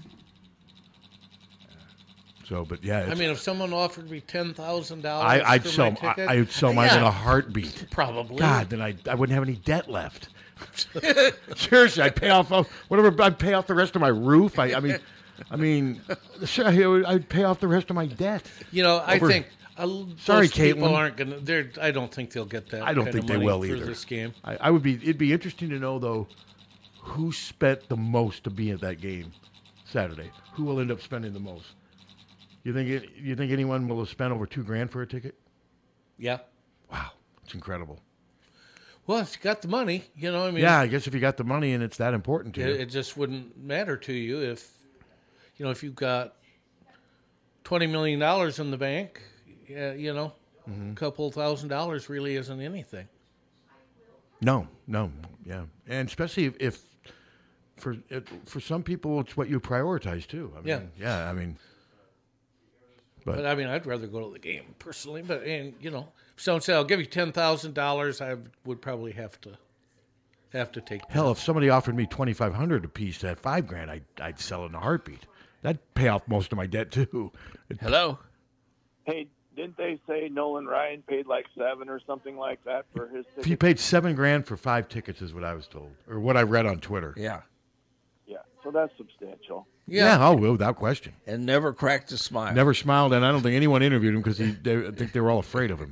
So, but yeah, I mean, if someone offered me $10,000, I'd for sell. my ticket, I'd sell mine in a heartbeat. Probably. God, then I wouldn't have any debt left. Seriously, I'd pay off whatever. I'd pay off the rest of my roof. I mean, I'd pay off the rest of my debt. I think. Sorry, those people Caitlin. aren't going to. I don't think they'll get that. I don't kind think of they money will for either. This game. It'd be interesting to know though, who spent the most to be at that game Saturday. Who will end up spending the most? You think anyone will have spent over $2,000 for a ticket? Yeah. Wow, it's incredible. Well, if you got the money, I mean. Yeah, I guess if you got the money and it's that important to you. It just wouldn't matter to you if you've got $20 million in the bank. Yeah, a couple $1,000 really isn't anything. No, yeah, and especially if for some people it's what you prioritize too. I mean, I mean. But I mean, I'd rather go to the game personally. But if someone said, "I'll give you $10,000," I would probably have to take. Hell, if somebody offered me $2,500 a piece at $5,000, I'd sell it in a heartbeat. That'd pay off most of my debt too. Hello. Hey, Didn't they say Nolan Ryan paid like $7 or something like that for his ticket? He paid $7,000 for 5 tickets, is what I was told, or what I read on Twitter. Yeah. Yeah, so that's substantial. Yeah, without question. And never cracked a smile. Never smiled, and I don't think anyone interviewed him because I think they were all afraid of him.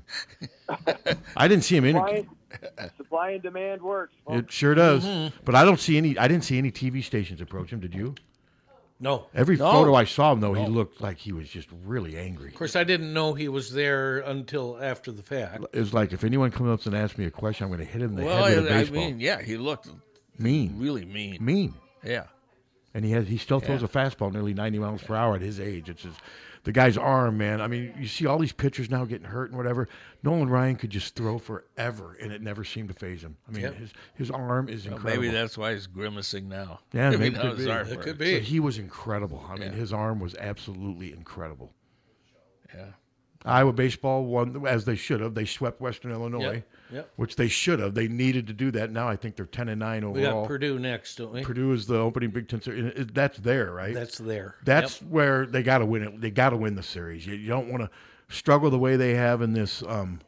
I didn't see him interview. Supply and demand works. folks. It sure does. Mm-hmm. But I didn't see any TV stations approach him. Did you? No. Every No. photo I saw him, though, he looked like he was just really angry. Of course, I didn't know he was there until after the fact. It was like, if anyone comes up and asks me a question, I'm going to hit him in the Well, head with a I baseball. mean, yeah, he looked Mean. really mean. Mean. Yeah. And he still throws a fastball nearly 90 miles per hour at his age. It's just, the guy's arm, man. I mean, you see all these pitchers now getting hurt and whatever. Nolan Ryan could just throw forever, and it never seemed to phase him. I mean, Yep. his arm is Well, incredible. maybe that's why he's grimacing now. Yeah, maybe now could his be. arm It hurts. could be. So he was incredible. I mean, his arm was absolutely incredible. Yeah. Iowa baseball won, as they should have. They swept Western Illinois, Yep. which they should have. They needed to do that. Now I think they're 10-9 overall. We got Purdue next, don't we? Purdue is the opening Big Ten series. That's there, right? That's there. That's where they got to win it. They got to win the series. You don't want to struggle the way they have in this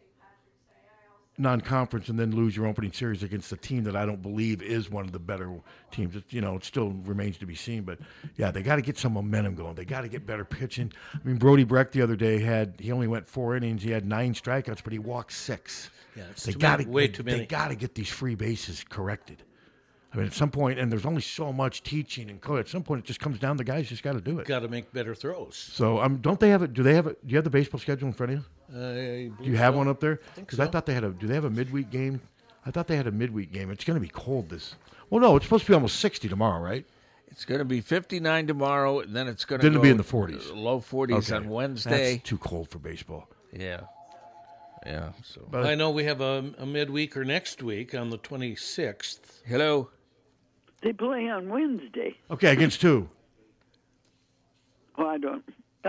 non-conference and then lose your opening series against a team that I don't believe is one of the better teams. It still remains to be seen. But, yeah, they got to get some momentum going. They got to get better pitching. I mean, Brody Brecht the other day he only went 4 innings. He had 9 strikeouts, but he walked 6. Yeah, it's They too got many, way too many. They got to get these free bases corrected. I mean, at some point, and there's only so much teaching and coach. At some point, it just comes down. The guys just got to do it. Got to make better throws. So, don't they have it? Do they have it? Do you have the baseball schedule in front of you? Do you have one up there? Because I thought they had do they have a midweek game? I thought they had a midweek game. It's going to be cold well, no, it's supposed to be almost 60 tomorrow, right? It's going to be 59 tomorrow, and then it's going to Then it'll be in the 40s. Low 40s on Wednesday. That's too cold for baseball. Yeah. Yeah. So I know we have a midweek or next week on the 26th. Hello. They play on Wednesday. Okay, against who? Oh, I don't.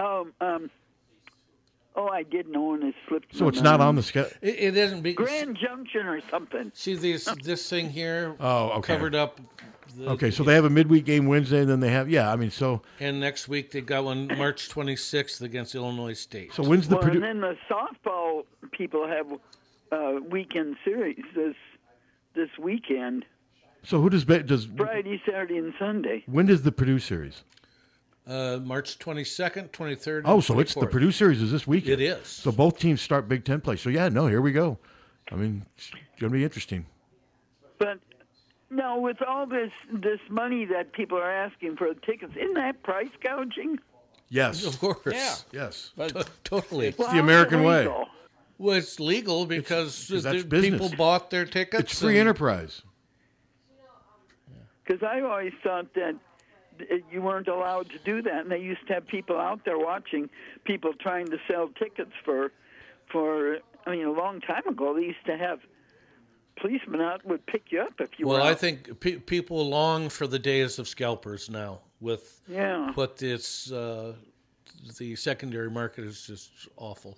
I did know when it slipped. So it's not on the schedule. It isn't. Grand Junction or something. See this thing here. Oh, okay. Covered up. Okay, so they have a midweek game Wednesday, and then they have And next week they got one March 26th against Illinois State. So when's the and then the softball people have weekend series this weekend. So who does Friday, Saturday, and Sunday. when does the Purdue series? March 22nd, 23rd. Oh, so it's the 24th. Purdue series is this weekend. It is. So both teams start Big Ten play. So here we go. I mean, it's going to be interesting. But no, with all this money that people are asking for the tickets, isn't that price gouging? Yes, of course. Yeah. Yes, totally. It's the American way. Well, it's legal because that's the business. people bought their tickets. It's free enterprise. Because I always thought that you weren't allowed to do that, and they used to have people out there watching people trying to sell tickets for. I mean, a long time ago, they used to have policemen out would pick you up if you were. Well, I out. think people long for the days of scalpers now. With Yeah. what it's the secondary market is just awful.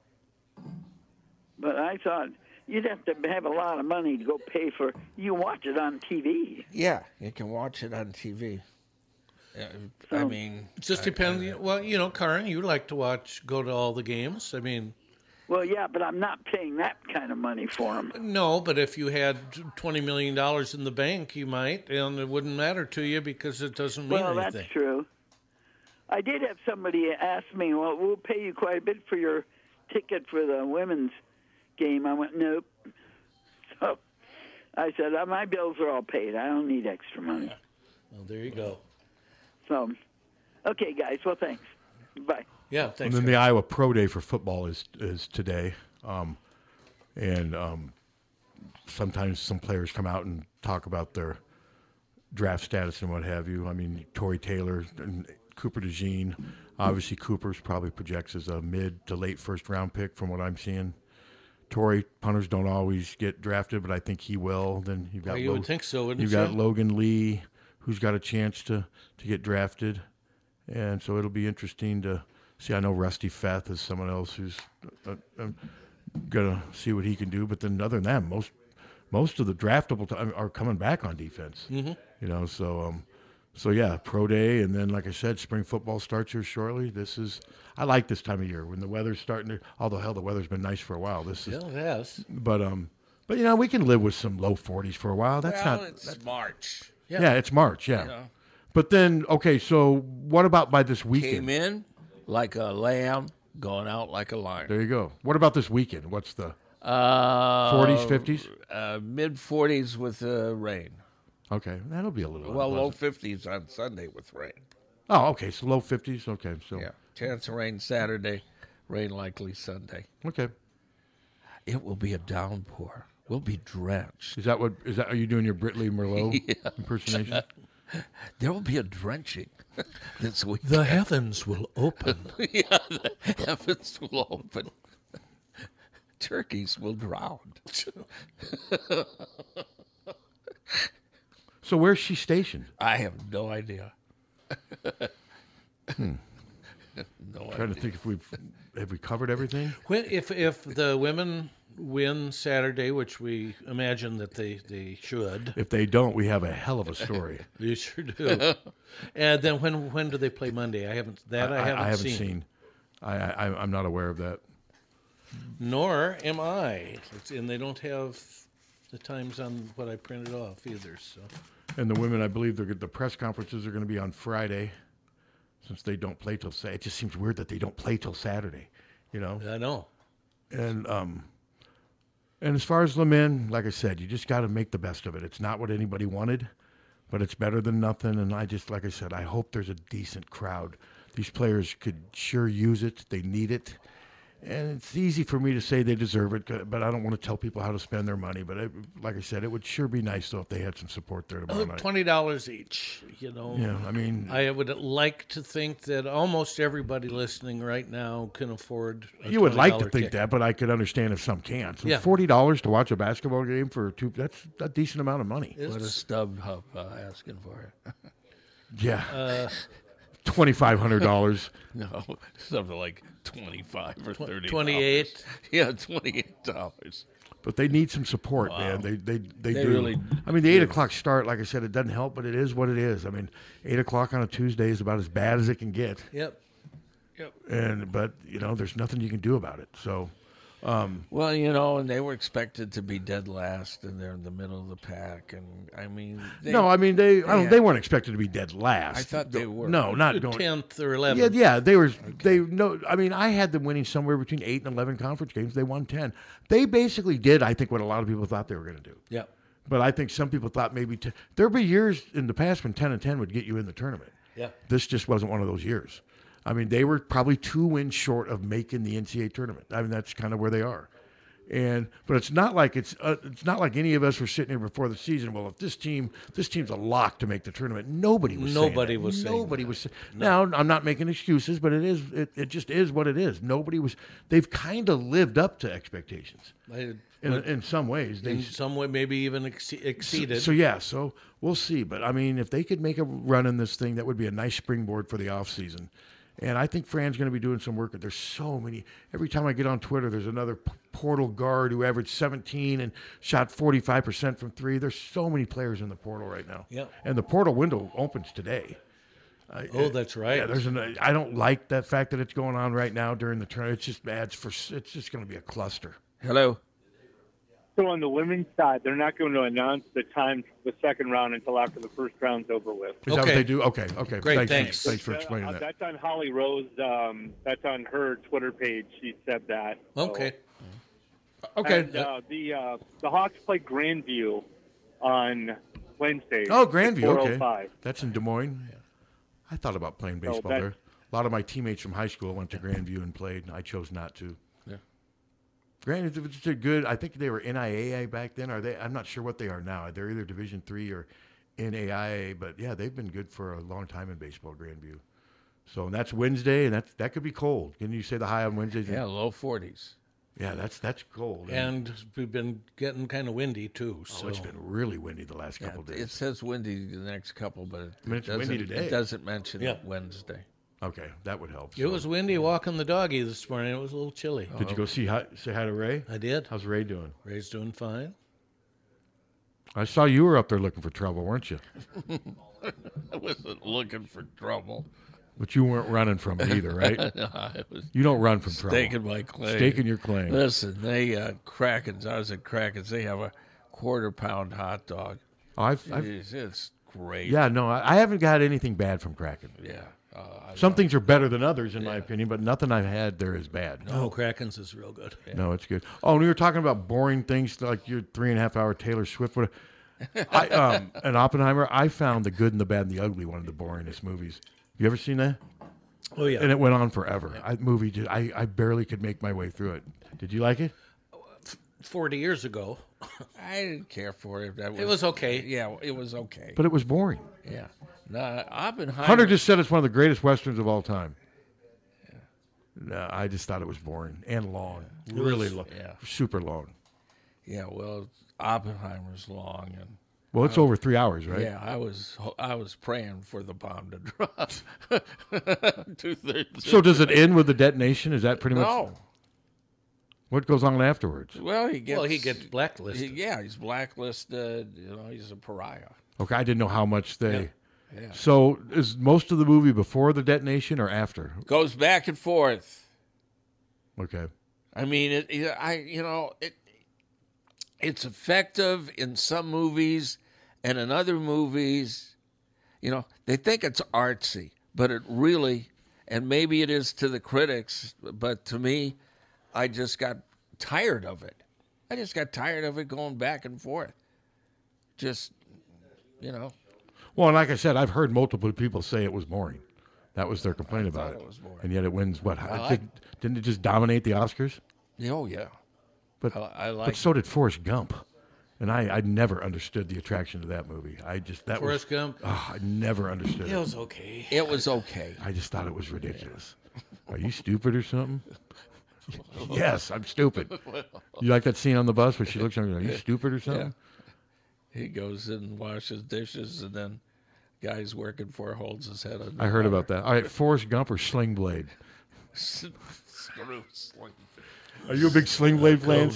But I thought you'd have to have a lot of money to go pay for. You watch it on TV. Yeah, you can watch it on TV. I mean, It just depends. Well, Karin, you like to go to all the games. I mean, Well, yeah, but I'm not paying that kind of money for them. no, but if you had $20 million in the bank, you might, and it wouldn't matter to you because it doesn't mean Well, anything. that's true. I did have somebody ask me, well, we'll pay you quite a bit for your ticket for the women's game. I went, nope. So I said, my bills are all paid. I don't need extra money. Well, there you go. So, okay, guys. Well, thanks. Bye. Yeah, And thanks. then the Iowa Pro Day for football is today, and sometimes some players come out and talk about their draft status and what have you. I mean, Torrey Taylor and Cooper DeJean. Obviously, Cooper's probably projects as a mid to late first round pick from what I'm seeing. Torrey, punters don't always get drafted, but I think he will. Then you've got Well, you would think so, wouldn't you've you? got Logan Lee, who's got a chance to get drafted. And so it'll be interesting to see. I know Rusty Feth is someone else who's going to see what he can do. But then other than that, most of the draftable are coming back on defense. Mhm. So So yeah, pro day, and then like I said, spring football starts here shortly. I like this time of year when the weather's starting to. Although hell, the weather's been nice for a while. Yeah, it has. But we can live with some low 40s for a while. It's March. Yeah, it's March. Yeah. Yeah. But then okay, so what about by this weekend? Came in like a lamb, going out like a lion. There you go. What about this weekend? What's the 40s, 50s? Mid 40s with rain. Okay, that'll be a little. Well, low unpleasant. 50s on Sunday with rain. Oh, okay, so low 50s. Okay, so Yeah, chance of rain Saturday, rain likely Sunday. Okay. It will be a downpour. We'll be drenched. Is that? Are you doing your Britley Merlot Yeah. impersonation? There will be a drenching this week. The heavens will open. Yeah, the heavens will open. Turkeys will drown. So where's she stationed? I have no idea. No Trying to think if have we covered everything. If the women win Saturday, which we imagine that they should. If they don't, we have a hell of a story. You sure do. And then when do they play Monday? I haven't seen. I'm not aware of that. Nor am I. And they don't have the times on what I printed off either. So. And the women, I believe, the press conferences are going to be on Friday, since they don't play till Saturday. It just seems weird that they don't play till Saturday, you know. I know. And as far as the men, like I said, you just got to make the best of it. It's not what anybody wanted, but it's better than nothing. And like I said, I hope there's a decent crowd. These players could sure use it. They need it. And it's easy for me to say they deserve it, but I don't want to tell people how to spend their money. But like I said, it would sure be nice, though, if they had some support there tomorrow night. $20 each, you know. Yeah, I mean, I would like to think that almost everybody listening right now can afford a you would like to $20 think ticket. that, but I could understand if some can't. So Yeah. $40 to watch a basketball game that's a decent amount of money. What is StubHub asking for it? Yeah. $2,500. No, something like 25 or 30. 28. Yeah, $28. But they need some support, Wow. man. They They do. really I mean, the do. 8 o'clock start, like I said, it doesn't help, but it is what it is. I mean, 8 o'clock on a Tuesday is about as bad as it can get. Yep. But there's nothing you can do about it. So, Well, and they were expected to be dead last, and they're in the middle of the pack. And I mean, they weren't expected to be dead last. I thought they were. No, not going 10th or 11th. Yeah, they were. I mean, I had them winning somewhere between 8 and 11 conference games. They won 10. They basically did, I think, what a lot of people thought they were going to do. Yeah. But I think some people thought maybe there'd be years in the past when 10-10 would get you in the tournament. Yeah. This just wasn't one of those years. I mean, they were probably 2 wins short of making the NCAA tournament. I mean, that's kind of where they are. But it's not like it's not like any of us were sitting here before the season. Well, if this team's a lock to make the tournament, nobody was saying that. Now, I'm not making excuses, but it just is what it is. They've kind of lived up to expectations in some ways. In some way, maybe even exceeded. So we'll see. But I mean, if they could make a run in this thing, that would be a nice springboard for the off season. And I think Fran's going to be doing some work. There's so many. Every time I get on Twitter, there's another portal guard who averaged 17 and shot 45% from 3. There's so many players in the portal right now. Yeah. And the portal window opens today. That's right. Yeah, I don't like that fact that it's going on right now during the tournament. It's just bad. It's just going to be a cluster. Hello. So on the women's side, they're not going to announce the time for the second round until after the first round's over with. Is that what they do? Okay. Great, thanks for explaining that. That's on Holly Rose. That's on her Twitter page. She said that. Okay. Okay. And, the Hawks play Grandview on Wednesday. Oh, Grandview. Okay. 4:05. That's in Des Moines. I thought about playing baseball there. A lot of my teammates from high school went to Grandview and played. I chose not to. Granted, it's a good. I think they were NIAA back then. Are they? I'm not sure what they are now. They're either Division III or NAIA. But yeah, they've been good for a long time in baseball. Grandview. So that's Wednesday, and that could be cold. Didn't you say the high on Wednesdays? Yeah, low 40s. Yeah, that's cold. And we've been getting kind of windy too. So it's been really windy the last couple of days. It says windy the next couple, but it's windy today. It doesn't mention Wednesday. Okay, that would help. It was windy walking the doggy this morning. It was a little chilly. Did you go say hi to Ray? I did. How's Ray doing? Ray's doing fine. I saw you were up there looking for trouble, weren't you? I wasn't looking for trouble. But you weren't running from it either, right? No, I was you don't run from trouble. Staking my claim. Staking your claim. Listen, they Krakens. I was at Krakens. They have a quarter-pound hot dog. Oh, It's great. Yeah, no, I haven't got anything bad from Kraken. Yeah. Some things are better than others, in my opinion, but nothing I've had there is bad. No, Kraken's is real good. No, it's good. Oh, and we were talking about boring things like your 3.5-hour Taylor Swift. And Oppenheimer, I found The Good and the Bad and the Ugly one of the boringest movies. You ever seen that? Oh, yeah. And it went on forever. I barely could make my way through it. Did you like it? 40 years ago. I didn't care for it. It was okay. Yeah, it was okay. But it was boring. Yeah. No, Oppenheimer. Hunter just said it's one of the greatest Westerns of all time. Yeah. No, I just thought it was boring and long. Really long. Yeah. Super long. Yeah, well, Oppenheimer's long. Well, it's over 3 hours, right? Yeah, I was praying for the bomb to drop. 2/3. So does it end with the detonation? Is that pretty much? No. What goes on afterwards? Well, he gets blacklisted. He's blacklisted. He's a pariah. Okay, I didn't know how much they. Yeah. So is most of the movie before the detonation or after? Goes back and forth. Okay. I mean, it's effective in some movies, and in other movies, they think it's artsy, but it really, and maybe it is to the critics, but to me, I just got tired of it. I just got tired of it going back and forth. Just, Well, and like I said, I've heard multiple people say it was boring. That was their complaint about it. And yet it wins what? Didn't it just dominate the Oscars? Oh, yeah. But I like but so did Forrest Gump. And I never understood the attraction to that movie. Forrest Gump? Oh, I never understood it. It was okay. It was okay. I just thought it was ridiculous. Are you stupid or something? Yes, I'm stupid. You like that scene on the bus where she looks at me, are you stupid or something? Yeah. He goes in and washes dishes, and then guy's working for holds his head on. I heard about that. All right, Forrest Gump or Sling Blade? Screw Sling. Are you a big Sling Blade fan?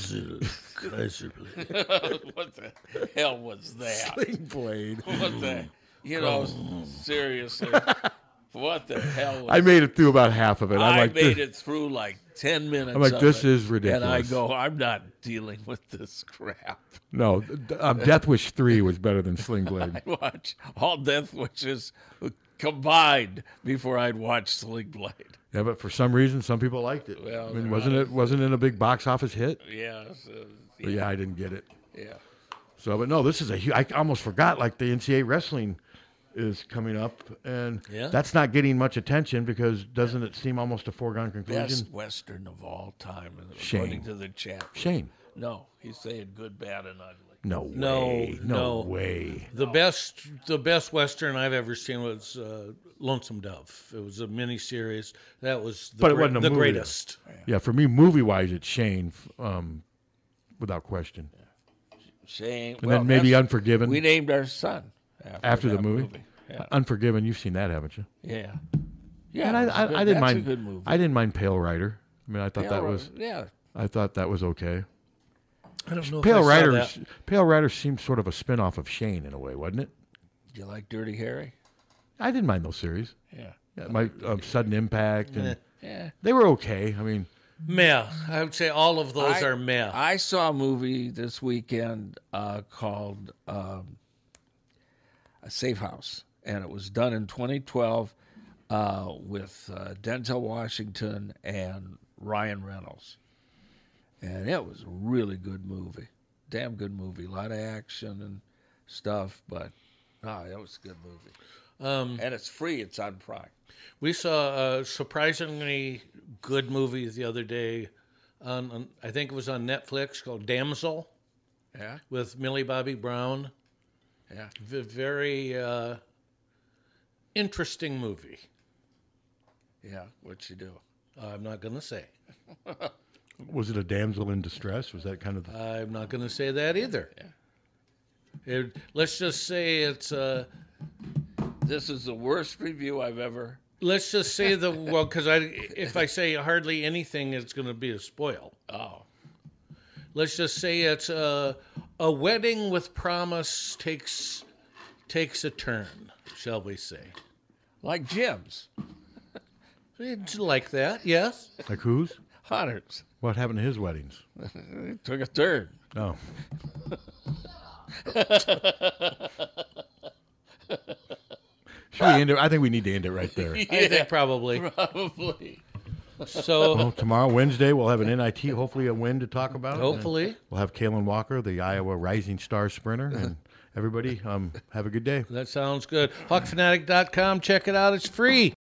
What the hell was that? Sling Blade. What the? Seriously. What the hell? I made it through about half of it. I made it through like 10 minutes. I'm like, this is ridiculous. And I go, I'm not dealing with this crap. No, Death Wish 3 was better than Sling Blade. I watch all Death Wishes combined before I'd watch Sling Blade. Yeah, but for some reason, some people liked it. Well, I mean, wasn't it a big box office hit? Yeah. But yeah, I didn't get it. Yeah. So, but no, this is I almost forgot, like the NCAA wrestling is coming up, and that's not getting much attention because doesn't it seem almost a foregone conclusion? Best Western of all time, Shane. according to the chat. Shane. No, he's saying good, bad, and ugly. No way. No way. The best Western I've ever seen was Lonesome Dove. It was a miniseries. That was But it wasn't a movie. greatest. Yeah, for me, movie-wise, it's Shane, without question. Shane. And then maybe Unforgiven. We named our son after the that movie. Yeah. Unforgiven, you've seen that, haven't you? Yeah. Yeah. And I didn't that's mind. a good movie. I didn't mind Pale Rider. I mean, I thought that was. Yeah. I thought that was okay. I don't know. Pale if I saw that. Pale Rider seemed sort of a spin-off of Shane in a way, wasn't it? Do you like Dirty Harry? I didn't mind those series. Yeah. My Sudden Impact and Yeah. they were okay. I mean, meh. I would say all of those are meh. I saw a movie this weekend called A Safe House, and it was done in 2012 with Denzel Washington and Ryan Reynolds. And it was a really good movie. Damn good movie. A lot of action and stuff, but it was a good movie. And it's free. It's on Prime. We saw a surprisingly good movie the other day. On I think it was on Netflix called Damsel. Yeah. With Millie Bobby Brown. Yeah. Very interesting movie. Yeah. What'd she do? I'm not going to say. was it a damsel in distress? Was that kind of? I'm not going to say that either. Yeah. Let's just say it's. This is the worst review I've ever. Let's just say because if I say hardly anything, it's going to be a spoil. Oh. Let's just say it's a A wedding with promise takes a turn, shall we say? Like Jim's. It's like that, yes. Like whose? Hunter's. What happened to his weddings? It took a turn. Oh. Should we end it? I think we need to end it right there. I think probably. Probably. So well, tomorrow, Wednesday, we'll have an NIT, hopefully a win to talk about. Hopefully. And we'll have Kalen Walker, the Iowa Rising Star sprinter. And everybody, have a good day. That sounds good. HawkFanatic.com. Check it out. It's free.